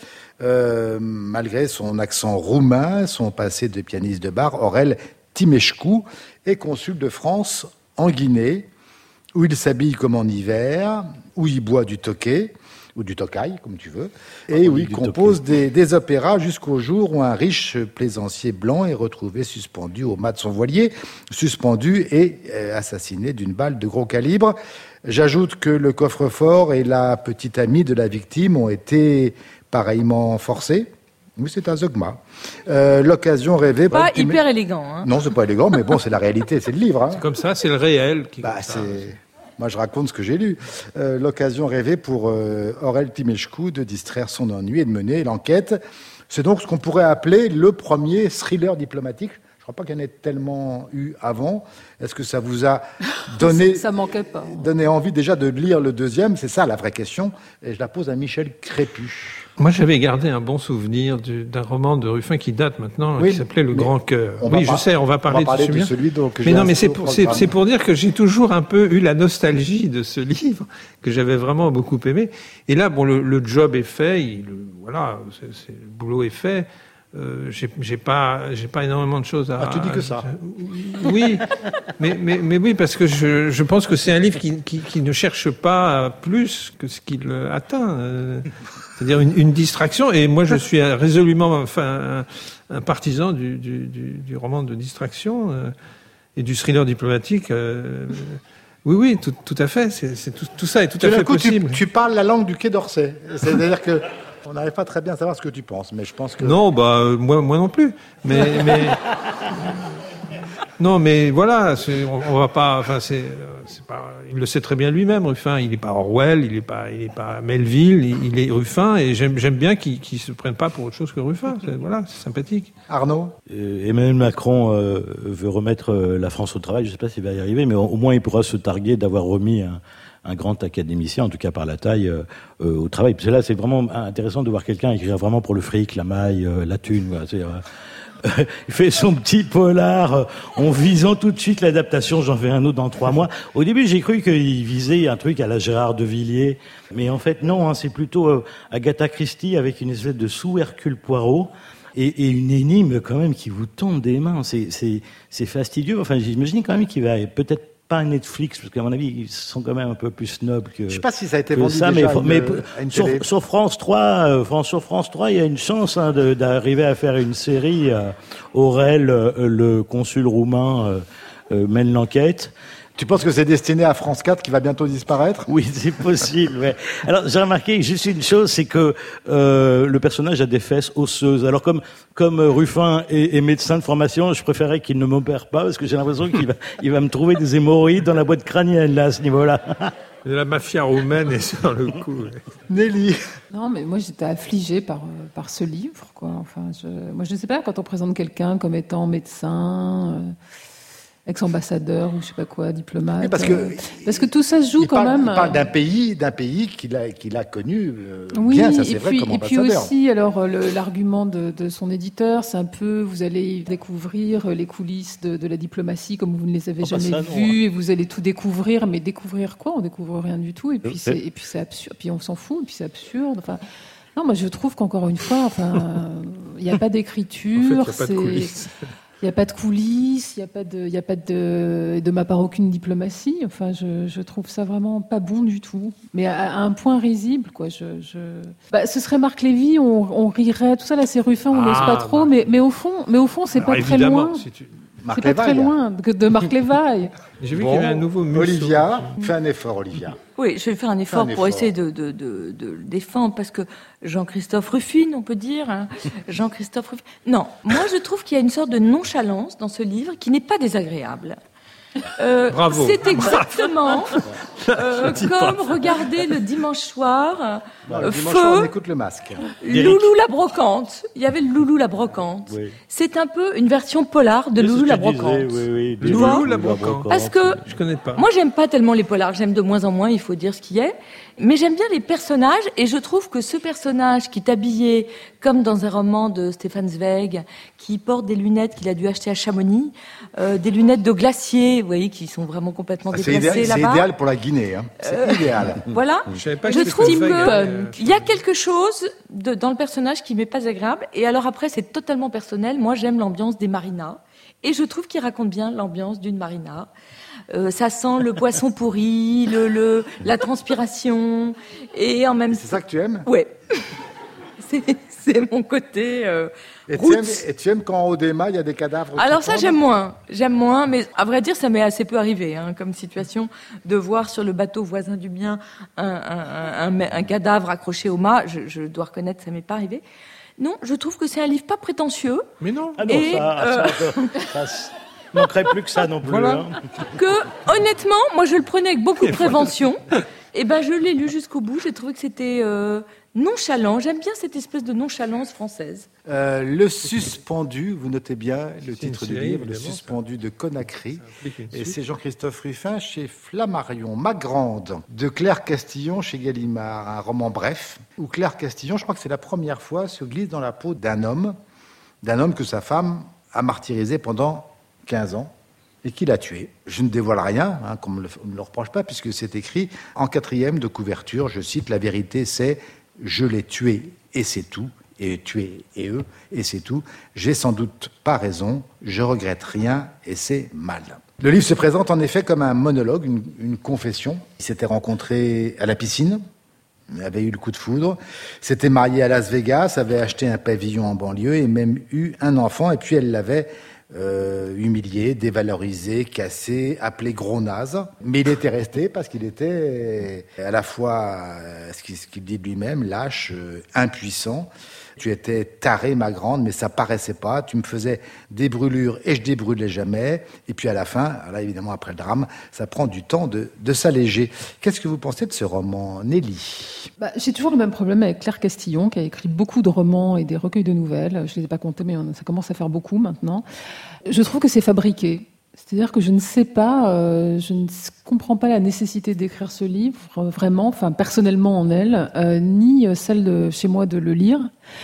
Malgré son accent roumain, son passé de pianiste de bar, Aurel Timeșcu est consul de France en Guinée, où il s'habille comme en hiver, où il boit du tokay, ou du tokai, comme tu veux, et où il compose des opéras jusqu'au jour où un riche plaisancier blanc est retrouvé suspendu au mât de son voilier, suspendu et assassiné d'une balle de gros calibre. J'ajoute que le coffre-fort et la petite amie de la victime ont été pareillement forcés. Oui, c'est un zeugma. L'occasion rêvée... Pas hyper élégant. Hein. Non, c'est pas élégant, mais bon, c'est la réalité, c'est le livre. Hein. C'est comme ça, c'est le réel. Moi, je raconte ce que j'ai lu. L'occasion rêvée pour Aurel Timeșcu de distraire son ennui et de mener l'enquête. C'est donc ce qu'on pourrait appeler le premier thriller diplomatique. Je ne crois pas qu'il y en ait tellement eu avant. Est-ce que ça vous a donné... ça manquait pas. Donné envie déjà de lire le deuxième? C'est ça la vraie question. Et je la pose à Michel Crépu. Moi, j'avais gardé un bon souvenir d'un roman de Ruffin qui date maintenant, qui s'appelait Le Grand Cœur. Oui, je sais, on va parler de celui donc. Mais non, mais c'est pour dire que j'ai toujours un peu eu la nostalgie de ce livre que j'avais vraiment beaucoup aimé. Et là, bon, le job est fait, le boulot est fait. J'ai pas énormément de choses à. Ah, tu dis que ça. Oui, mais oui, parce que je pense que c'est un livre qui ne cherche pas plus que ce qu'il atteint. C'est-à-dire une distraction. Et moi, je suis résolument un partisan du roman de distraction et du thriller diplomatique. Oui, tout à fait. Tout ça est tout à fait possible. Tu parles la langue du Quai d'Orsay. C'est-à-dire que on n'arrive pas très bien à savoir ce que tu penses, mais je pense que... Non, moi non plus. Mais non, mais voilà, on va pas... Enfin, c'est pas... Il le sait très bien lui-même, Ruffin. Il n'est pas Orwell, il n'est pas Melville, il est Ruffin, et j'aime bien qu'il se prenne pas pour autre chose que Ruffin. C'est sympathique. Arnaud, Emmanuel Macron veut remettre la France au travail. Je ne sais pas s'il va y arriver, mais au moins il pourra se targuer d'avoir remis un grand académicien, en tout cas par la taille, au travail. Parce que là, c'est vraiment intéressant de voir quelqu'un écrire vraiment pour le fric, la maille, la thune. Voilà. Il fait son petit polar en visant tout de suite l'adaptation. J'en fais un autre dans 3 mois. Au début, j'ai cru qu'il visait un truc à la Gérard de Villiers. Mais en fait, non, c'est plutôt Agatha Christie avec une espèce de sous-Hercule Poirot. Et une énigme quand même qui vous tombe des mains. C'est fastidieux. Enfin, j'imagine quand même qu'il va peut-être pas Netflix, parce qu'à mon avis, ils sont quand même un peu plus snobs que... Je sais pas si ça a été vendu ça, déjà mais sur France 3, sur France 3, il y a une chance d'arriver à faire une série. Aurel, le consul roumain, mène l'enquête. Tu penses que c'est destiné à France 4 qui va bientôt disparaître? Oui, c'est possible. Ouais. Alors, j'ai remarqué juste une chose, c'est que le personnage a des fesses osseuses. Alors, comme Ruffin est médecin de formation, je préférais qu'il ne m'opère pas, parce que j'ai l'impression qu'il va me trouver des hémorroïdes dans la boîte crânienne, là, à ce niveau-là. La mafia roumaine est sur le coup. Nelly. Non, mais moi, j'étais affligée par ce livre, quoi. Enfin, moi, je ne sais pas, quand on présente quelqu'un comme étant médecin... ex-ambassadeur ou je sais pas quoi, diplomate. Oui, parce que tout ça se joue quand même. Il parle d'un pays qu'il a connu bien, ça c'est vrai, comme ambassadeur. Et puis aussi, alors l'argument de son éditeur, c'est un peu, vous allez découvrir les coulisses de la diplomatie comme vous ne les avez jamais vues, et vous allez tout découvrir, mais découvrir quoi? On découvre rien du tout, et puis c'est absurde, puis on s'en fout, et puis c'est absurde. Enfin, Non, moi je trouve qu'encore une fois, il n'y a pas d'écriture, en fait, il n'y a pas de coulisses. Il n'y a pas de coulisses, il n'y a pas de ma part aucune diplomatie. Enfin, je trouve ça vraiment pas bon du tout. Mais à un point risible, quoi. Ce serait Marc Lévy, on rirait, tout ça là, c'est Ruffin, on n'ose pas trop. Mais au fond, c'est pas très loin. C'est pas très loin de Marc Lévaille. J'ai vu qu'il y avait un nouveau museau. Olivia, fais un effort, Olivia. Oui, je vais faire un effort pour essayer de le défendre, parce que Jean-Christophe Ruffin, on peut dire, hein, Jean-Christophe Ruffin. Non, moi je trouve qu'il y a une sorte de nonchalance dans ce livre qui n'est pas désagréable. Bravo. C'est exactement comme regarder le dimanche soir, on écoute le masque. Loulou la brocante. Il y avait le Loulou la brocante. Oui. C'est un peu une version polar de Loulou la brocante. Loulou la brocante. Parce que je connais pas. Moi, j'aime pas tellement les polars. J'aime de moins en moins. Il faut dire ce qui est. Mais j'aime bien les personnages, et je trouve que ce personnage qui est habillé comme dans un roman de Stefan Zweig, qui porte des lunettes qu'il a dû acheter à Chamonix, des lunettes de glacier, vous voyez, qui sont vraiment complètement déplacées là-bas. C'est idéal pour la Guinée, hein. C'est idéal. Voilà. Je trouve qu'il y a quelque chose dans le personnage qui m'est pas agréable. Et alors après, c'est totalement personnel. Moi, j'aime l'ambiance des marinas, et je trouve qu'il raconte bien l'ambiance d'une marina. Ça sent le poisson pourri, la transpiration, et en même temps... C'est ça que tu aimes ? Ouais. C'est mon côté et tu aimes quand en haut des mâts, il y a des cadavres? Alors ça, j'aime moins, mais à vrai dire, ça m'est assez peu arrivé, hein, comme situation, de voir sur le bateau voisin du mien un cadavre accroché au mât. Je dois reconnaître, ça m'est pas arrivé. Non, je trouve que c'est un livre pas prétentieux. Mais non. Ah non, ça manquerait plus que ça non plus. Voilà. Hein. Que, honnêtement, moi je le prenais avec beaucoup de prévention. Et je l'ai lu jusqu'au bout. J'ai trouvé que c'était nonchalant. J'aime bien cette espèce de nonchalance française. Le suspendu, vous notez bien le titre du livre, Le suspendu de Conakry. Et c'est Jean-Christophe Ruffin chez Flammarion. Magrande de Claire Castillon chez Gallimard. Un roman bref où Claire Castillon, je crois que c'est la première fois, se glisse dans la peau d'un homme que sa femme a martyrisé pendant 15 ans et qui l'a tué. Je ne dévoile rien, qu'on ne me le reproche pas, puisque c'est écrit en 4e de couverture, je cite, « La vérité c'est « Je l'ai tué et c'est tout », et tué et eux, et c'est tout. J'ai sans doute pas raison, je regrette rien et c'est mal. Le livre se présente en effet comme un monologue, une confession. Ils s'étaient rencontrés à la piscine, avait eu le coup de foudre, s'était marié à Las Vegas, avait acheté un pavillon en banlieue et même eu un enfant, et puis elle l'avait humilié, dévalorisé, cassé, appelé gros naze. Mais il était resté parce qu'il était à la fois, ce qu'il dit de lui-même, lâche, impuissant. Tu étais tarée, ma grande, mais ça paraissait pas. Tu me faisais des brûlures et je débrûlais jamais. Et puis à la fin, là évidemment après le drame, ça prend du temps de s'alléger. Qu'est-ce que vous pensez de ce roman, Nelly ? J'ai toujours le même problème avec Claire Castillon, qui a écrit beaucoup de romans et des recueils de nouvelles. Je ne les ai pas comptés, mais ça commence à faire beaucoup maintenant. Je trouve que c'est fabriqué. C'est-à-dire que je ne sais pas, je ne comprends pas la nécessité d'écrire ce livre, vraiment, enfin personnellement en elle, ni celle de chez moi de le lire.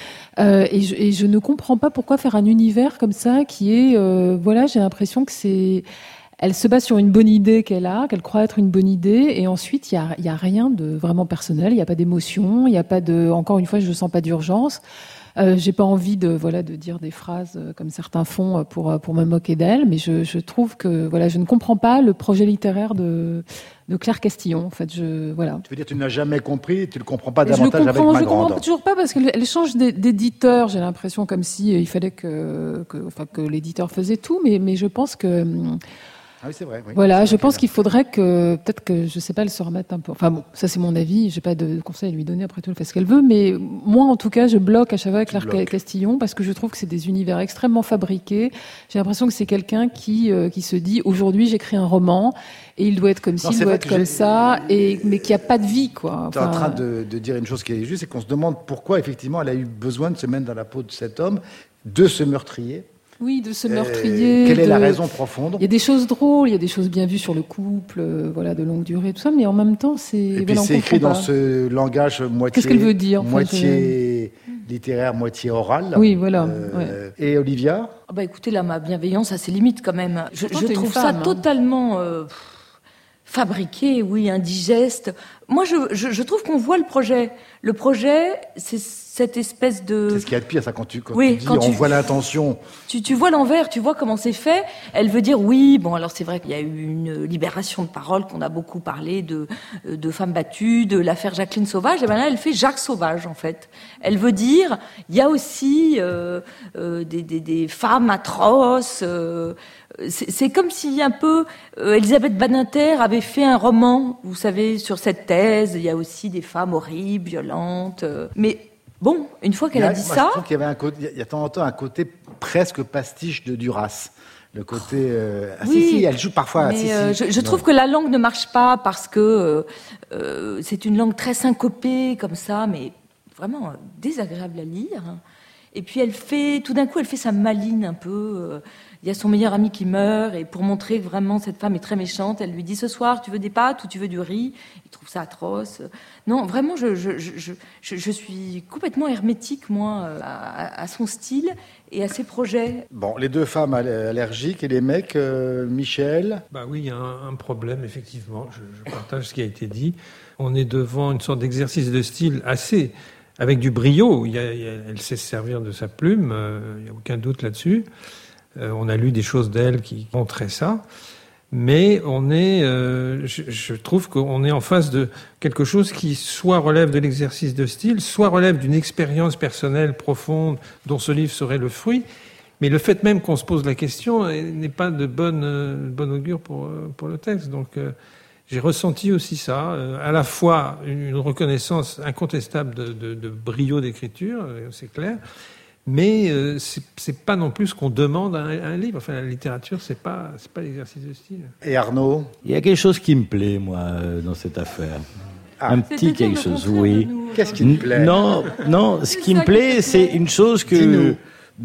Et je ne comprends pas pourquoi faire un univers comme ça qui est, j'ai l'impression que c'est... Elle se base sur une bonne idée qu'elle croit être une bonne idée, et ensuite il y a rien de vraiment personnel, il n'y a pas d'émotion, il n'y a pas de, encore une fois, je ne sens pas d'urgence. J'ai pas envie de dire des phrases comme certains font pour me moquer d'elle, mais je trouve que je ne comprends pas le projet littéraire de Claire Castillon. En fait, Tu veux dire tu n'as jamais compris, tu le comprends pas davantage avec Magrande. Je comprends toujours pas parce qu'elle change d'éditeur. J'ai l'impression comme si il fallait que l'éditeur faisait tout, mais je pense que ah oui, c'est vrai. Oui. Voilà, je pense qu'il faudrait peut-être que, je sais pas, elle se remette un peu. Enfin bon, ça c'est mon avis, j'ai pas de conseils à lui donner, après tout, elle fait ce qu'elle veut, mais moi en tout cas, je bloque à chaque fois avec Claire Castillon parce que je trouve que c'est des univers extrêmement fabriqués. J'ai l'impression que c'est quelqu'un qui se dit, aujourd'hui j'écris un roman et il doit être comme ci, il doit être comme ça, mais qui a pas de vie, quoi. Tu es en train de dire une chose qui est juste, c'est qu'on se demande pourquoi effectivement elle a eu besoin de se mettre dans la peau de cet homme, de ce meurtrier. Oui, de ce meurtrier. Quelle est la raison profonde ? Il y a des choses drôles, il y a des choses bien vues sur le couple, de longue durée, tout ça, mais en même temps, c'est... Et puis c'est écrit dans ce langage moitié... Qu'est-ce qu'elle veut dire ? Moitié littéraire, moitié oral. Oui, voilà. Et Olivia ? Écoutez, là, ma bienveillance a ses limites quand même. Je trouve ça totalement... fabriqué, oui, indigeste. Moi, je trouve qu'on voit le projet Le projet, c'est cette espèce de... C'est ce qu'il y a de pire, ça, quand tu dis, on voit l'intention. Tu vois l'envers, tu vois comment c'est fait. Elle veut dire, oui, bon, alors c'est vrai qu'il y a eu une libération de parole, qu'on a beaucoup parlé de femmes battues, de l'affaire Jacqueline Sauvage, et ben là, elle fait Jacques Sauvage, en fait. Elle veut dire, il y a aussi des femmes atroces. C'est comme si un peu Elisabeth Badinter avait fait un roman, vous savez, sur cette thèse. Il y a aussi des femmes horribles, violentes, mais bon, une fois qu'elle a dit ça... Je trouve qu'il y avait il y a de temps en temps un côté presque pastiche de Duras. Le côté... oui, elle joue parfois... Mais je trouve que la langue ne marche pas parce que c'est une langue très syncopée, comme ça, mais vraiment désagréable à lire. Et puis tout d'un coup, elle fait sa maline un peu... Il y a son meilleur ami qui meurt, et pour montrer que vraiment cette femme est très méchante, elle lui dit, ce soir, tu veux des pâtes ou tu veux du riz? Il trouve ça atroce. Non, vraiment, je suis complètement hermétique, moi, à son style et à ses projets. Bon, les deux femmes allergiques et les mecs, Michel? Bah oui, il y a un problème, effectivement. Je partage ce qui a été dit. On est devant une sorte d'exercice de style assez... avec du brio. Elle sait se servir de sa plume, il n'y a aucun doute là-dessus. On a lu des choses d'elle qui montraient ça, mais je trouve qu'on est en face de quelque chose qui soit relève de l'exercice de style, soit relève d'une expérience personnelle profonde dont ce livre serait le fruit. Mais le fait même qu'on se pose la question n'est pas de bonne augure pour le texte. Donc j'ai ressenti aussi ça, à la fois une reconnaissance incontestable de brio d'écriture, c'est clair. Mais c'est pas non plus ce qu'on demande à un livre. Enfin, la littérature, c'est pas l'exercice de style. Et Arnaud? Il y a quelque chose qui me plaît, moi, dans cette affaire. Un petit quelque chose, oui. Qu'est-ce qui me plaît? Non, ce qui me plaît, c'est une chose que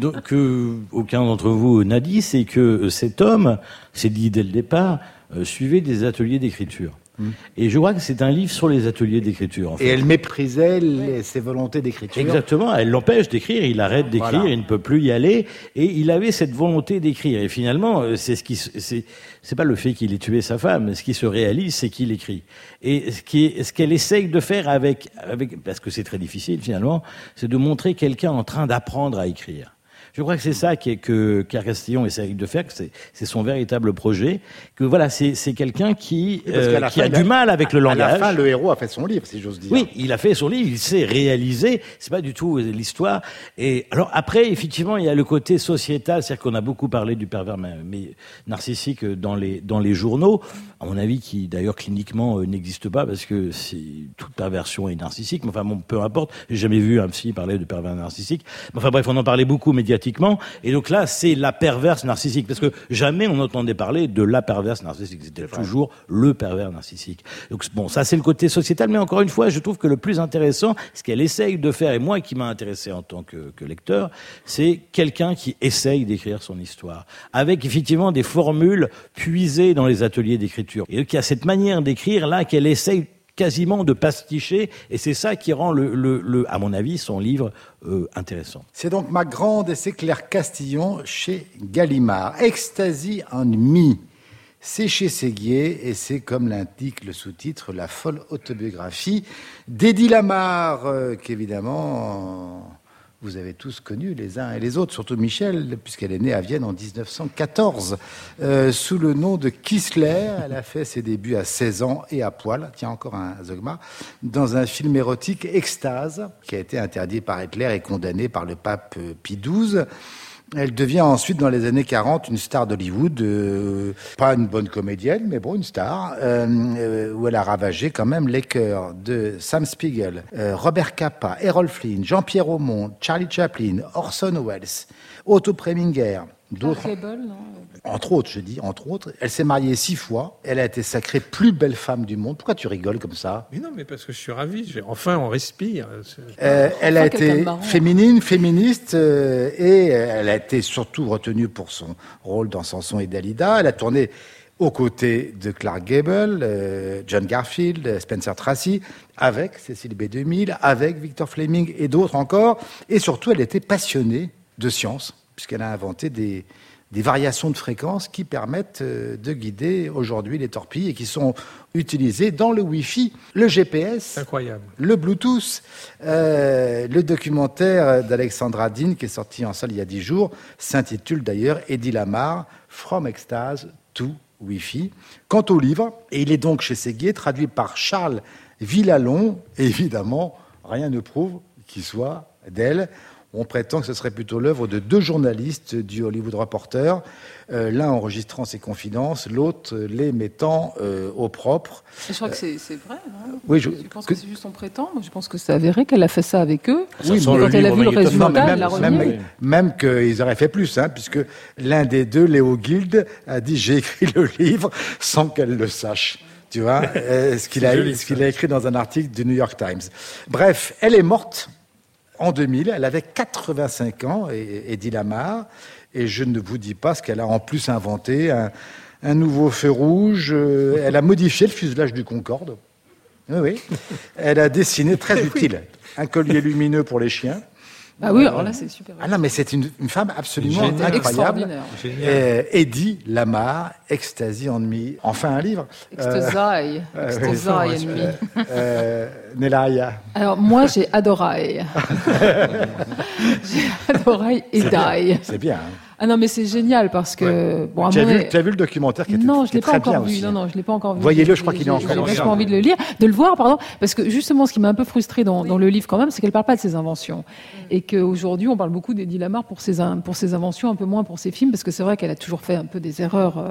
aucun d'entre vous n'a dit, c'est que cet homme, c'est dit dès le départ, suivait des ateliers d'écriture. Et je crois que c'est un livre sur les ateliers d'écriture. En fait. Et elle méprisait ses volontés d'écriture. Exactement, elle l'empêche d'écrire, il arrête d'écrire, voilà. Il ne peut plus y aller, et il avait cette volonté d'écrire. Et finalement, c'est pas le fait qu'il ait tué sa femme, ce qui se réalise, c'est qu'il écrit. Et ce qu'elle essaye de faire avec, parce que c'est très difficile finalement, c'est de montrer quelqu'un en train d'apprendre à écrire. Je crois que c'est ça que Castillon essaye de faire, que c'est son véritable projet, que voilà, c'est quelqu'un qui a du mal avec le langage. À la fin, le héros a fait son livre, si j'ose dire. Oui, il a fait son livre, il s'est réalisé, c'est pas du tout l'histoire. Et alors après, effectivement, il y a le côté sociétal, c'est-à-dire qu'on a beaucoup parlé du pervers mais narcissique dans les journaux, à mon avis, qui d'ailleurs cliniquement n'existe pas, parce que toute perversion est narcissique, mais enfin bon, peu importe, j'ai jamais vu un psy parler de pervers narcissique. Enfin bref, on en parlait beaucoup médiatiquement. Et donc là, c'est la perverse narcissique. Parce que jamais on n'entendait parler de la perverse narcissique. C'était toujours le pervers narcissique. Donc bon, ça c'est le côté sociétal. Mais encore une fois, je trouve que le plus intéressant, ce qu'elle essaye de faire, et moi qui m'a intéressé en tant que lecteur, c'est quelqu'un qui essaye d'écrire son histoire. Avec effectivement des formules puisées dans les ateliers d'écriture. Et donc il y a cette manière d'écrire là qu'elle essaye quasiment de pasticher, et c'est ça qui rend à mon avis, son livre intéressant. C'est donc Ma Grande, et c'est Claire Castillon chez Gallimard. Ecstasy and Me, c'est chez Séguier, et c'est, comme l'indique le sous-titre, la folle autobiographie d'Eddie Lamar, qu'évidemment... vous avez tous connu les uns et les autres, surtout Michel, puisqu'elle est née à Vienne en 1914. Sous le nom de Kissler, elle a fait ses débuts à 16 ans et à poil, tiens encore un Zogma, dans un film érotique, Extase, qui a été interdit par Hitler et condamné par le pape Pie XII. Elle devient ensuite, dans les années 40, une star d'Hollywood, pas une bonne comédienne, mais bon, une star, où elle a ravagé quand même les cœurs de Sam Spiegel, Robert Capa, Errol Flynn, Jean-Pierre Aumont, Charlie Chaplin, Orson Welles, Otto Preminger, d'autres. Entre autres, elle s'est mariée 6 fois. Elle a été sacrée plus belle femme du monde. Pourquoi tu rigoles comme ça? Mais non, mais parce que je suis ravi. Enfin, on respire. Elle a été féministe, et elle a été surtout retenue pour son rôle dans Samson et Dalida. Elle a tourné aux côtés de Clark Gable, John Garfield, Spencer Tracy, avec Cécile B2000, avec Victor Fleming et d'autres encore. Et surtout, elle était passionnée de science, puisqu'elle a inventé des des variations de fréquences qui permettent de guider aujourd'hui les torpilles et qui sont utilisées dans le Wi-Fi, le GPS, incroyable, le Bluetooth. Le documentaire d'Alexandra Dean, qui est sorti en salle il y a 10 jours, s'intitule d'ailleurs Eddie Lamar, From Extase to Wi-Fi. Quant au livre, et il est donc chez Séguier, traduit par Charles Villalon, et évidemment, rien ne prouve qu'il soit d'elle. On prétend que ce serait plutôt l'œuvre de 2 journalistes du Hollywood Reporter, l'un enregistrant ses confidences, l'autre les mettant au propre. Je crois que c'est vrai, non? Oui, je pense que c'est juste on prétend. Je pense que c'est avéré qu'elle a fait ça avec eux. Oui, quand elle a vu le résultat, elle l'a remis. Même qu'ils auraient fait plus, puisque l'un des 2, Léo Guild, a dit « j'ai écrit le livre sans qu'elle le sache ». Tu vois, ce qu'il a écrit dans un article du New York Times. Bref, elle est morte en 2000, elle avait 85 ans, Eddie Lamar, et je ne vous dis pas ce qu'elle a en plus inventé, un nouveau feu rouge, elle a modifié le fuselage du Concorde, oui. Elle a dessiné, très utile, un collier lumineux pour les chiens. Ah oui, alors là, c'est super. Ah non, mais c'est une femme absolument incroyable. Eddie Lamar, Ecstasy Enemy. Enfin, un livre. Ecstasy Enemy. Nélaya. Alors, moi, j'ai adoré. J'ai adoré et die. C'est bien. Ah non, mais c'est génial parce que... Ouais. Bon, tu as vu le documentaire qui était très bien aussi. Non, je l'ai pas encore vu. Voyez-le, je crois qu'il est encore J'ai vachement envie de le voir, pardon, parce que justement, ce qui m'a un peu frustré dans le livre quand même, c'est qu'elle parle pas de ses inventions. Et qu'aujourd'hui, on parle beaucoup d'Eddie Lamar pour ses inventions, un peu moins pour ses films, parce que c'est vrai qu'elle a toujours fait un peu des erreurs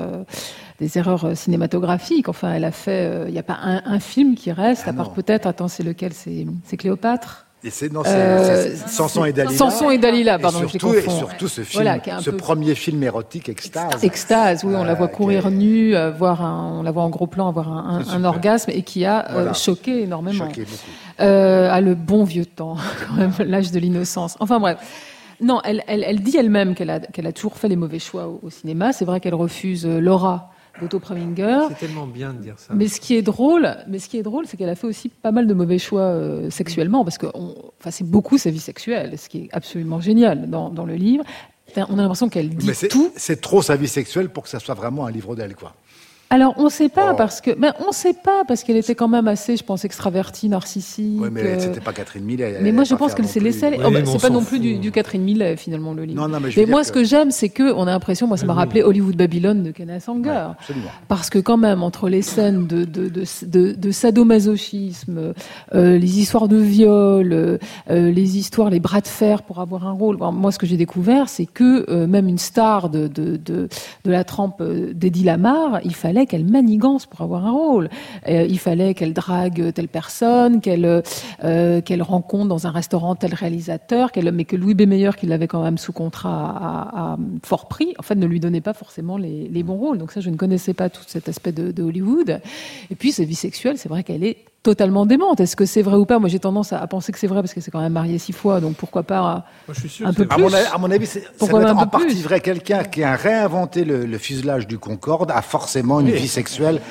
cinématographiques. Enfin, elle a fait... Il n'y a pas un film qui reste, à part peut-être... Attends, c'est lequel? C'est Cléopâtre? Et c'est Samson et Dalila. Samson et Dalila, pardon, je les confonds. Et surtout ce film, premier film érotique, Extase. Extase, oui, on la voit courir nue, on la voit en gros plan avoir un orgasme et qui a choqué énormément. Choqué beaucoup. Le bon vieux temps, quand même, l'âge de l'innocence. Enfin bref. Non, elle dit elle-même qu'elle a toujours fait les mauvais choix au cinéma. C'est vrai qu'elle refuse Laura d'Otto Preminger. C'est tellement bien de dire ça. Mais ce qui est drôle, c'est qu'elle a fait aussi pas mal de mauvais choix sexuellement, parce que c'est beaucoup sa vie sexuelle, ce qui est absolument génial dans le livre. On a l'impression qu'elle dit tout. C'est trop sa vie sexuelle pour que ça soit vraiment un livre d'elle, quoi. Alors, on ne sait pas, parce qu'elle était quand même assez, je pense, extravertie, narcissique. Oui, mais c'était pas Catherine Millet. Mais moi, je pense qu'elle s'est laissée aller. C'est pas non plus du Catherine Millet, finalement, le livre. Non, mais moi, ce que j'aime, c'est qu'on a l'impression, moi, ça m'a rappelé Hollywood Babylone de Kenneth Anger. Ouais, absolument. Parce que quand même, entre les scènes de sadomasochisme, les histoires de viol, les histoires, les bras de fer pour avoir un rôle. Alors, moi, ce que j'ai découvert, c'est que même une star de la trempe d'Eddie Lamar, il fallait qu'elle manigance pour avoir un rôle. Il fallait qu'elle drague telle personne, qu'elle rencontre dans un restaurant tel réalisateur, mais que Louis B. Mayer, qui l'avait quand même sous contrat à fort prix, en fait, ne lui donnait pas forcément les bons rôles. Donc ça, je ne connaissais pas tout cet aspect de Hollywood. Et puis, sa vie sexuelle, c'est vrai qu'elle est totalement démente. Est-ce que c'est vrai ou pas? Moi, j'ai tendance à penser que c'est vrai parce que c'est quand même marié 6 fois, donc pourquoi pas un peu plus. À mon avis, ça doit être en partie vrai. Quelqu'un qui a réinventé le fuselage du Concorde a forcément une vie sexuelle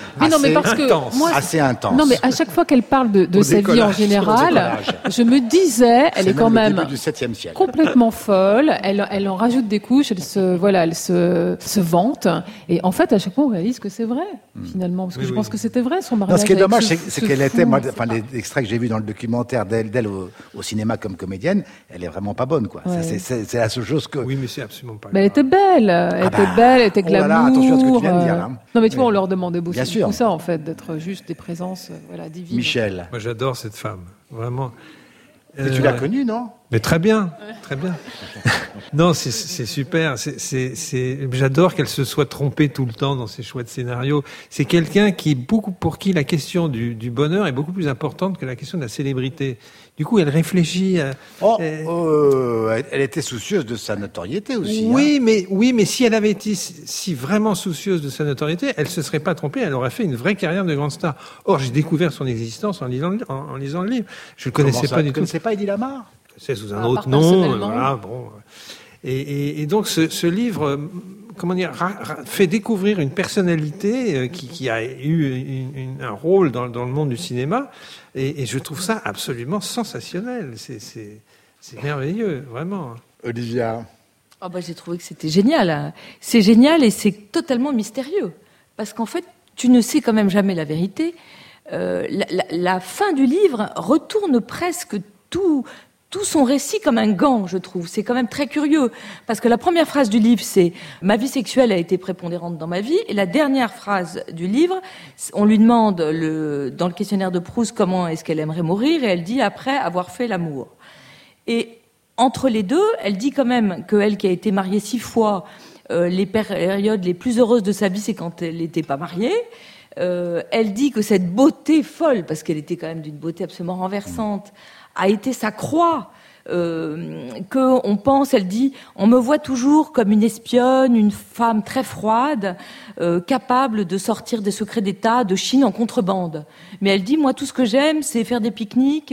assez intense. Non, mais à chaque fois qu'elle parle de sa vie en général, je me disais, elle est quand même du 7e siècle. Complètement folle. Elle en rajoute des couches. Elle se vante. Et en fait, à chaque fois, on réalise que c'est vrai finalement, parce que je pense que c'était vrai son mariage. Ce qui est dommage, c'est qu'elle était, les extraits que j'ai vus dans le documentaire d'elle au cinéma comme comédienne, elle est vraiment pas bonne, quoi. Ouais. C'est la seule chose que. Oui, mais c'est absolument pas. Mais elle était belle, elle était glamour. Là, attention à ce que tu viens de dire. Là. Non, mais tu vois, on leur demandait beaucoup tout ça, en fait, d'être juste des présences, divines. Michel. Moi, j'adore cette femme, vraiment. Et tu l'as connue, non? Mais très bien. Non, c'est super. J'adore qu'elle se soit trompée tout le temps dans ses choix de scénario. C'est quelqu'un pour qui la question du bonheur est beaucoup plus importante que la question de la célébrité. Du coup, elle réfléchit. Elle était soucieuse de sa notoriété aussi. Oui, mais si elle avait été vraiment soucieuse de sa notoriété, elle se serait pas trompée. Elle aurait fait une vraie carrière de grande star. Or, j'ai découvert son existence en lisant le livre. Je le connaissais pas du tout. Tu ne connaissais pas Eddie Lamar? C'est sous un autre nom, voilà, bon. Et donc ce livre, fait découvrir une personnalité qui a eu un rôle dans le monde du cinéma, et je trouve ça absolument sensationnel. C'est merveilleux, vraiment. Olivia. J'ai trouvé que c'était génial. C'est génial et c'est totalement mystérieux. Parce qu'en fait, tu ne sais quand même jamais la vérité. La fin du livre retourne presque tout son récit comme un gant, je trouve. C'est quand même très curieux. Parce que la première phrase du livre, c'est « Ma vie sexuelle a été prépondérante dans ma vie ». Et la dernière phrase du livre, on lui demande dans le questionnaire de Proust comment est-ce qu'elle aimerait mourir. Et elle dit « Après avoir fait l'amour ». Et entre les deux, elle dit quand même qu'elle qui a été mariée 6 fois, les périodes les plus heureuses de sa vie, c'est quand elle n'était pas mariée. Elle dit que cette beauté folle, parce qu'elle était quand même d'une beauté absolument renversante, a été sa croix, qu'on pense, elle dit, on me voit toujours comme une espionne, une femme très froide, capable de sortir des secrets d'État de Chine en contrebande. Mais elle dit, moi, tout ce que j'aime, c'est faire des pique-niques,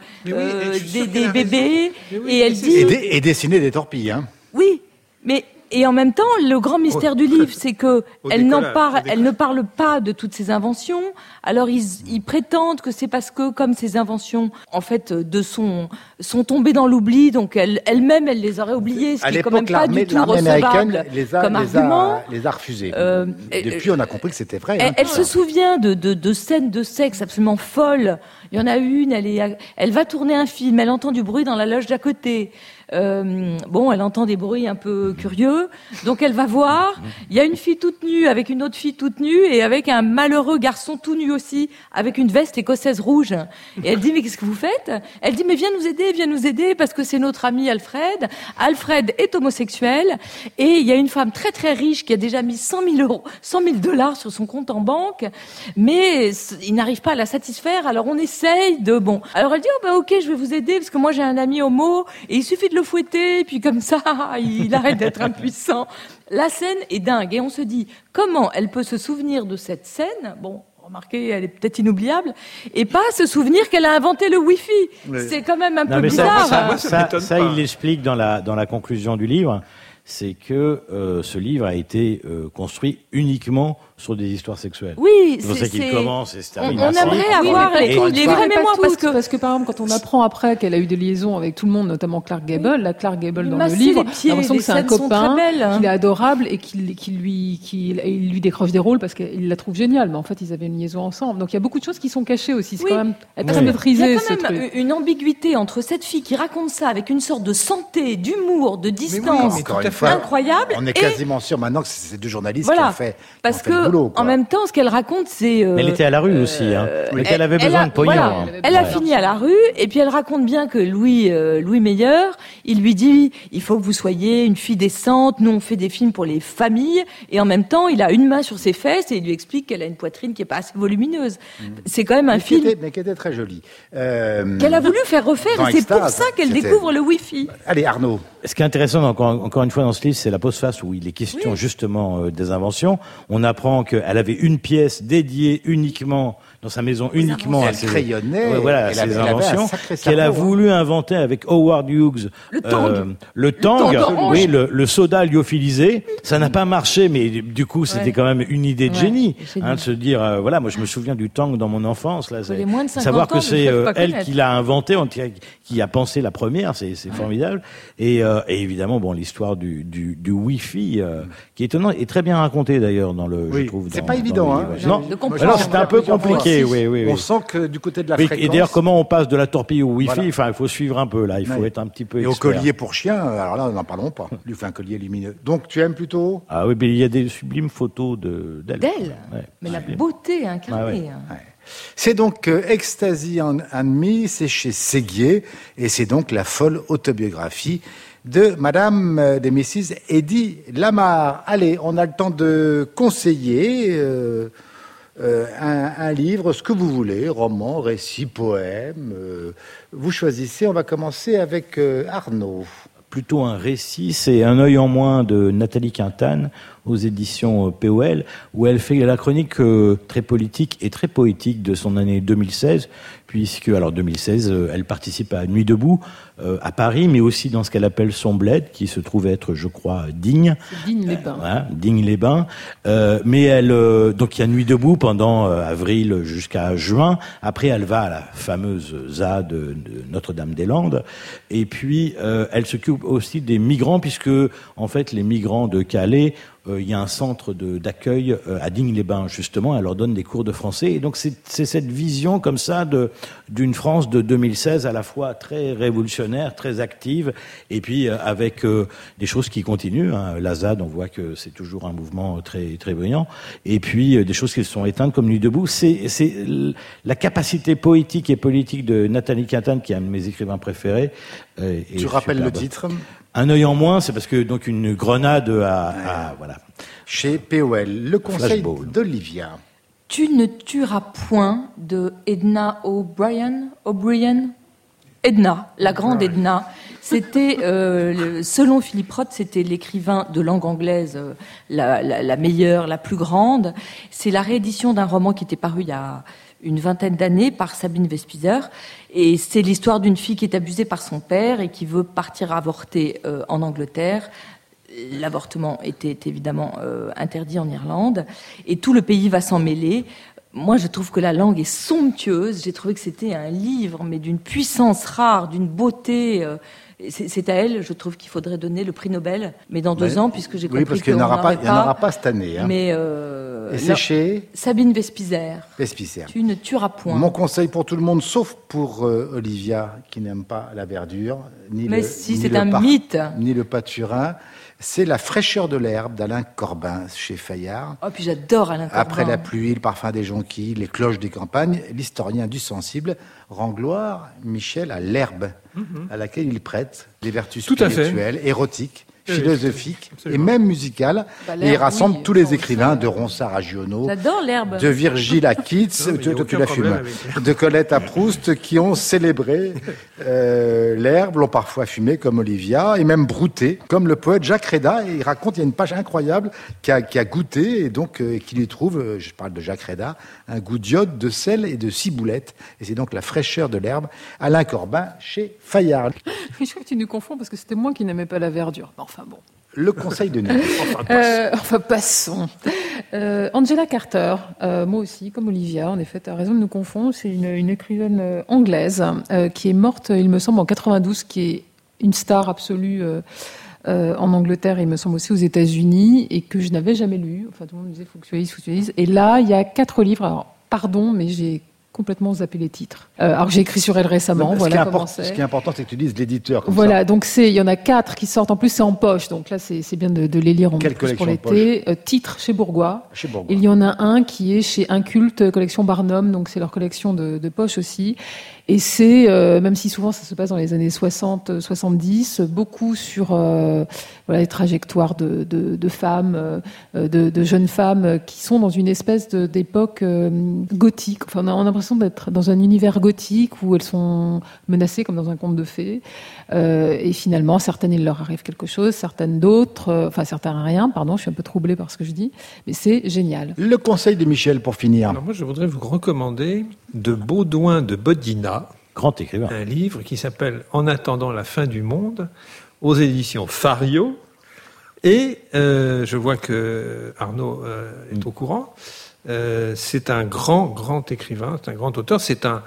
des bébés, et elle dit... Et dessiner des torpilles, hein. Oui, mais... Et en même temps, le grand mystère du livre, c'est que elle ne parle pas de toutes ses inventions. Alors ils prétendent que c'est parce que, comme ces inventions, en fait, sont tombées dans l'oubli, donc elle-même, elle les aurait oubliées, ce qui est quand même pas du tout recevable comme argument. Les a refusées. Depuis, on a compris que c'était vrai. Elle se souvient de scènes de sexe absolument folles. Il y en a une, elle va tourner un film, elle entend du bruit dans la loge d'à côté. Elle entend des bruits un peu curieux, donc elle va voir, il y a une fille toute nue avec une autre fille toute nue et avec un malheureux garçon tout nu aussi, avec une veste écossaise rouge. Et elle dit, mais qu'est-ce que vous faites? Elle dit, mais viens nous aider, parce que c'est notre ami Alfred. Alfred est homosexuel, et il y a une femme très très riche qui a déjà mis $100 000 sur son compte en banque, mais il n'arrive pas à la satisfaire, alors on essaye alors elle dit, ok, je vais vous aider, parce que moi j'ai un ami homo, et il suffit de le fouetter, et puis comme ça, il arrête d'être impuissant. La scène est dingue, et on se dit, comment elle peut se souvenir de cette scène? Remarquez, elle est peut-être inoubliable, et pas se souvenir qu'elle a inventé le Wi-Fi. Oui. C'est quand même un peu bizarre. Ça, il l'explique dans la conclusion du livre, c'est que ce livre a été construit uniquement sur des histoires sexuelles. Oui, c'est pour ça qu'il commence et se termine. On aimerait avoir les vraies mémoires, parce que par exemple, quand on apprend après qu'elle a eu des liaisons avec tout le monde, notamment Clark Gable, Clark Gable dans le livre, on a l'impression que c'est un copain, qu'il est adorable et qu'il lui décroche des rôles parce qu'il la trouve géniale. Mais en fait, ils avaient une liaison ensemble. Donc il y a beaucoup de choses qui sont cachées aussi. C'est quand même très maîtrisé. Il y a quand même une ambiguïté entre cette fille qui raconte ça avec une sorte de santé, d'humour, de distance incroyable. On est quasiment sûr maintenant que c'est 2 journalistes qui ont fait. Parce que en même temps, ce qu'elle raconte, c'est... Mais elle était à la rue aussi, elle avait besoin de pognon. Elle a fini à la rue, et puis elle raconte bien que Louis Meyer, il lui dit, il faut que vous soyez une fille décente, nous on fait des films pour les familles, et en même temps, il a une main sur ses fesses, et il lui explique qu'elle a une poitrine qui est pas assez volumineuse. C'est quand même un film... Mais qui était très joli. Qu'elle a voulu faire refaire, et c'est pour ça qu'elle découvre le Wi-Fi. Allez, Arnaud. Ce qui est intéressant, encore une fois, dans ce livre, c'est la postface où il est question justement des inventions. On apprend qu'elle avait une pièce dédiée uniquement dans sa maison uniquement à ses inventions, qu'elle a voulu inventer avec Howard Hughes le tang, le soda lyophilisé. Ça n'a pas marché, mais du coup c'était quand même une idée de génie, de se dire moi je me souviens du tang dans mon enfance là, savoir que c'est elle qui l'a inventé, qui a pensé la première, c'est formidable. Et évidemment l'histoire du Wi-Fi qui est étonnant et très bien raconté d'ailleurs dans le je trouve. C'est pas évident non, alors c'est un peu compliqué. Oui. On sent que du côté de la fréquence... Et d'ailleurs, comment on passe de la torpille au Wi-Fi, il faut suivre un peu, là. Il faut être un petit peu expert. Et au collier pour chien, alors là, n'en parlons pas. Il lui fait un collier lumineux. Donc, tu aimes plutôt... Ah oui, mais il y a des sublimes photos d'elle. Mais la beauté incarnée. C'est donc Ecstasy and Me, c'est chez Séguier, et c'est donc la folle autobiographie de Madame de Mrs. Eddie Lamar. Allez, on a le temps de conseiller... un livre, ce que vous voulez, roman, récit, poème, vous choisissez. On va commencer avec Arnaud. Plutôt un récit, c'est Un œil en moins de Nathalie Quintane aux éditions POL, où elle fait la chronique très politique et très poétique de son année 2016, puisque, alors 2016, elle participe à Nuit debout à Paris, mais aussi dans ce qu'elle appelle son bled, qui se trouve être, je crois, Digne. Digne-les-Bains. Digne-les-Bains. Mais elle, donc il y a Nuit debout pendant avril jusqu'à juin. Après, elle va à la fameuse ZA de Notre-Dame-des-Landes. Et puis, elle s'occupe s'occupe aussi des migrants, puisque en fait les migrants de Calais, il y a un centre d'accueil à Digne-les-Bains justement, elle leur donne des cours de français, et donc c'est cette vision comme ça d'une France de 2016 à la fois très révolutionnaire, très active, et puis avec des choses qui continuent, hein. La ZAD, on voit que c'est toujours un mouvement très très brillant, et puis des choses qui sont éteintes comme Nuit debout. C'est la capacité poétique et politique de Nathalie Quintane, qui est un de mes écrivains préférés. Tu rappelles le titre? Un œil en moins, c'est parce que donc une grenade à voilà. Chez POL, le conseil d'Olivia. Tu ne tueras point de Edna O'Brien. Edna, la grande Edna. C'était, selon Philippe Roth, c'était l'écrivain de langue anglaise la meilleure, la plus grande. C'est la réédition d'un roman qui était paru il y a une vingtaine d'années par Sabine Vespizer, et c'est l'histoire d'une fille qui est abusée par son père et qui veut partir avorter en Angleterre. L'avortement était évidemment interdit en Irlande, et tout le pays va s'en mêler. Moi, je trouve que la langue est somptueuse. J'ai trouvé que c'était un livre, mais d'une puissance rare, d'une beauté. C'est à elle, je trouve, qu'il faudrait donner le prix Nobel, mais dans 2 ans, puisque j'ai compris qu'il n'y en aura pas cette année. Hein. Mais et c'est chez Sabine Vespizer. Vespizer. Tu ne tueras point. Mon conseil pour tout le monde, sauf pour Olivia, qui n'aime pas la verdure, ni mythe, ni le pâturin, c'est La fraîcheur de l'herbe d'Alain Corbin chez Fayard. Oh, puis j'adore Alain Corbin. Après la pluie, le parfum des jonquilles, les cloches des campagnes, l'historien du sensible rend gloire, Michel, à l'herbe, à laquelle il prête les vertus spirituelles, érotiques, philosophiques et même musicales. Et il rassemble tous les écrivains, de Ronsard à Giono, de Virgile à Keats, de Colette à Proust, qui ont célébré l'herbe, l'ont parfois fumé comme Olivia, et même brouté, comme le poète Jacques Réda. Et il raconte, il y a une page incroyable, qui a goûté, et donc qui lui trouve, je parle de Jacques Réda, un goût d'iode, de sel et de ciboulette. Et c'est donc La fraîcheur de l'herbe, Alain Corbin, chez Fayard. Je crois que tu nous confonds, parce que c'était moi qui n'aimais pas la verdure. Enfin bon. Le conseil de Nelly. Passons. Angela Carter, moi aussi, comme Olivia, en effet, tu as raison de nous confondre. C'est une écrivaine anglaise qui est morte, il me semble, en 92, qui est une star absolue en Angleterre et il me semble aussi aux États-Unis, et que je n'avais jamais lu. Enfin, tout le monde me disait, faut que tu lises. Et là, il y a 4 livres. Alors, pardon, mais j'ai complètement zappé les titres. Alors j'ai écrit sur elle récemment. Ce qui est important, c'est que tu lises l'éditeur. Voilà, donc il y en a 4 qui sortent. En plus, c'est en poche, donc là c'est bien de les lire en plus pour l'été. Titre chez Bourgois. Il y en a un qui est chez Inculte, collection Barnum, donc c'est leur collection de poche aussi. Et c'est, même si souvent ça se passe dans les années 60-70, beaucoup sur les trajectoires de femmes, de jeunes femmes qui sont dans une espèce d'époque gothique. Enfin, on a l'impression d'être dans un univers gothique où elles sont menacées comme dans un conte de fées. Et finalement, certaines, il leur arrive quelque chose, certaines d'autres, certains rien, pardon, je suis un peu troublée par ce que je dis, mais c'est génial. Le conseil de Michel pour finir. Alors moi, je voudrais vous recommander de Baudouin de Bodina, grand écrivain, un livre qui s'appelle En attendant la fin du monde, aux éditions Fario. Et je vois que Arnaud est au courant. C'est un grand écrivain, c'est un grand auteur, c'est un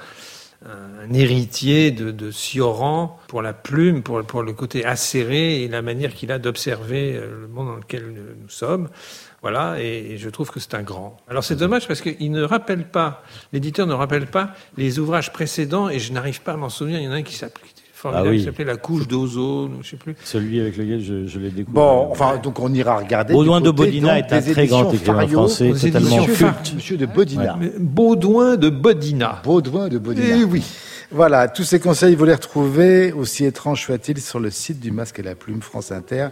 héritier de Cioran pour la plume, pour le côté acéré et la manière qu'il a d'observer le monde dans lequel nous sommes. Voilà, et je trouve que c'est un grand. Alors c'est dommage parce qu'il ne rappelle pas, l'éditeur ne rappelle pas les ouvrages précédents, et je n'arrive pas à m'en souvenir. Il y en a un qui s'appelait La couche d'ozone, je ne sais plus. Celui avec lequel je l'ai découvert. Bon, donc on ira regarder. Baudouin de Bodina est un très grand écrivain français, totalement culte. Monsieur de Bodina. Ouais, Baudouin de Bodina. Baudouin de Bodina. Eh oui. Voilà, tous ces conseils, vous les retrouvez, aussi étrange soit-il, sur le site du Masque et la Plume, France Inter.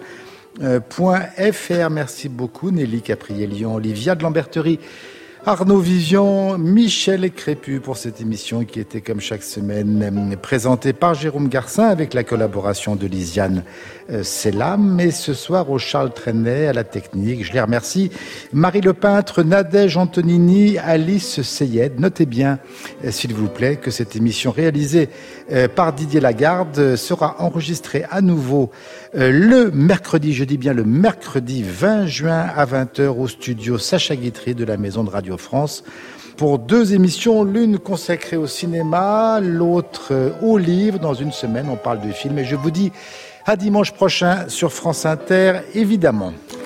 .fr. Merci beaucoup Nelly Caprier-Lyon, Olivia de Lamberterie, Arnaud Vivian, Michel Crépu pour cette émission qui était comme chaque semaine présentée par Jérôme Garcin avec la collaboration de Lisiane Selam, et ce soir au Charles Trenet à la technique. Je les remercie. Marie Lepeintre, Nadège Antonini, Alice Seyed. Notez bien, s'il vous plaît, que cette émission réalisée par Didier Lagarde sera enregistrée à nouveau le mercredi, je dis bien le mercredi 20 juin à 20h au studio Sacha Guitry de la Maison de Radio France pour 2 émissions, l'une consacrée au cinéma, l'autre au livre. Dans une semaine, on parle de films, et je vous dis À dimanche prochain sur France Inter, évidemment.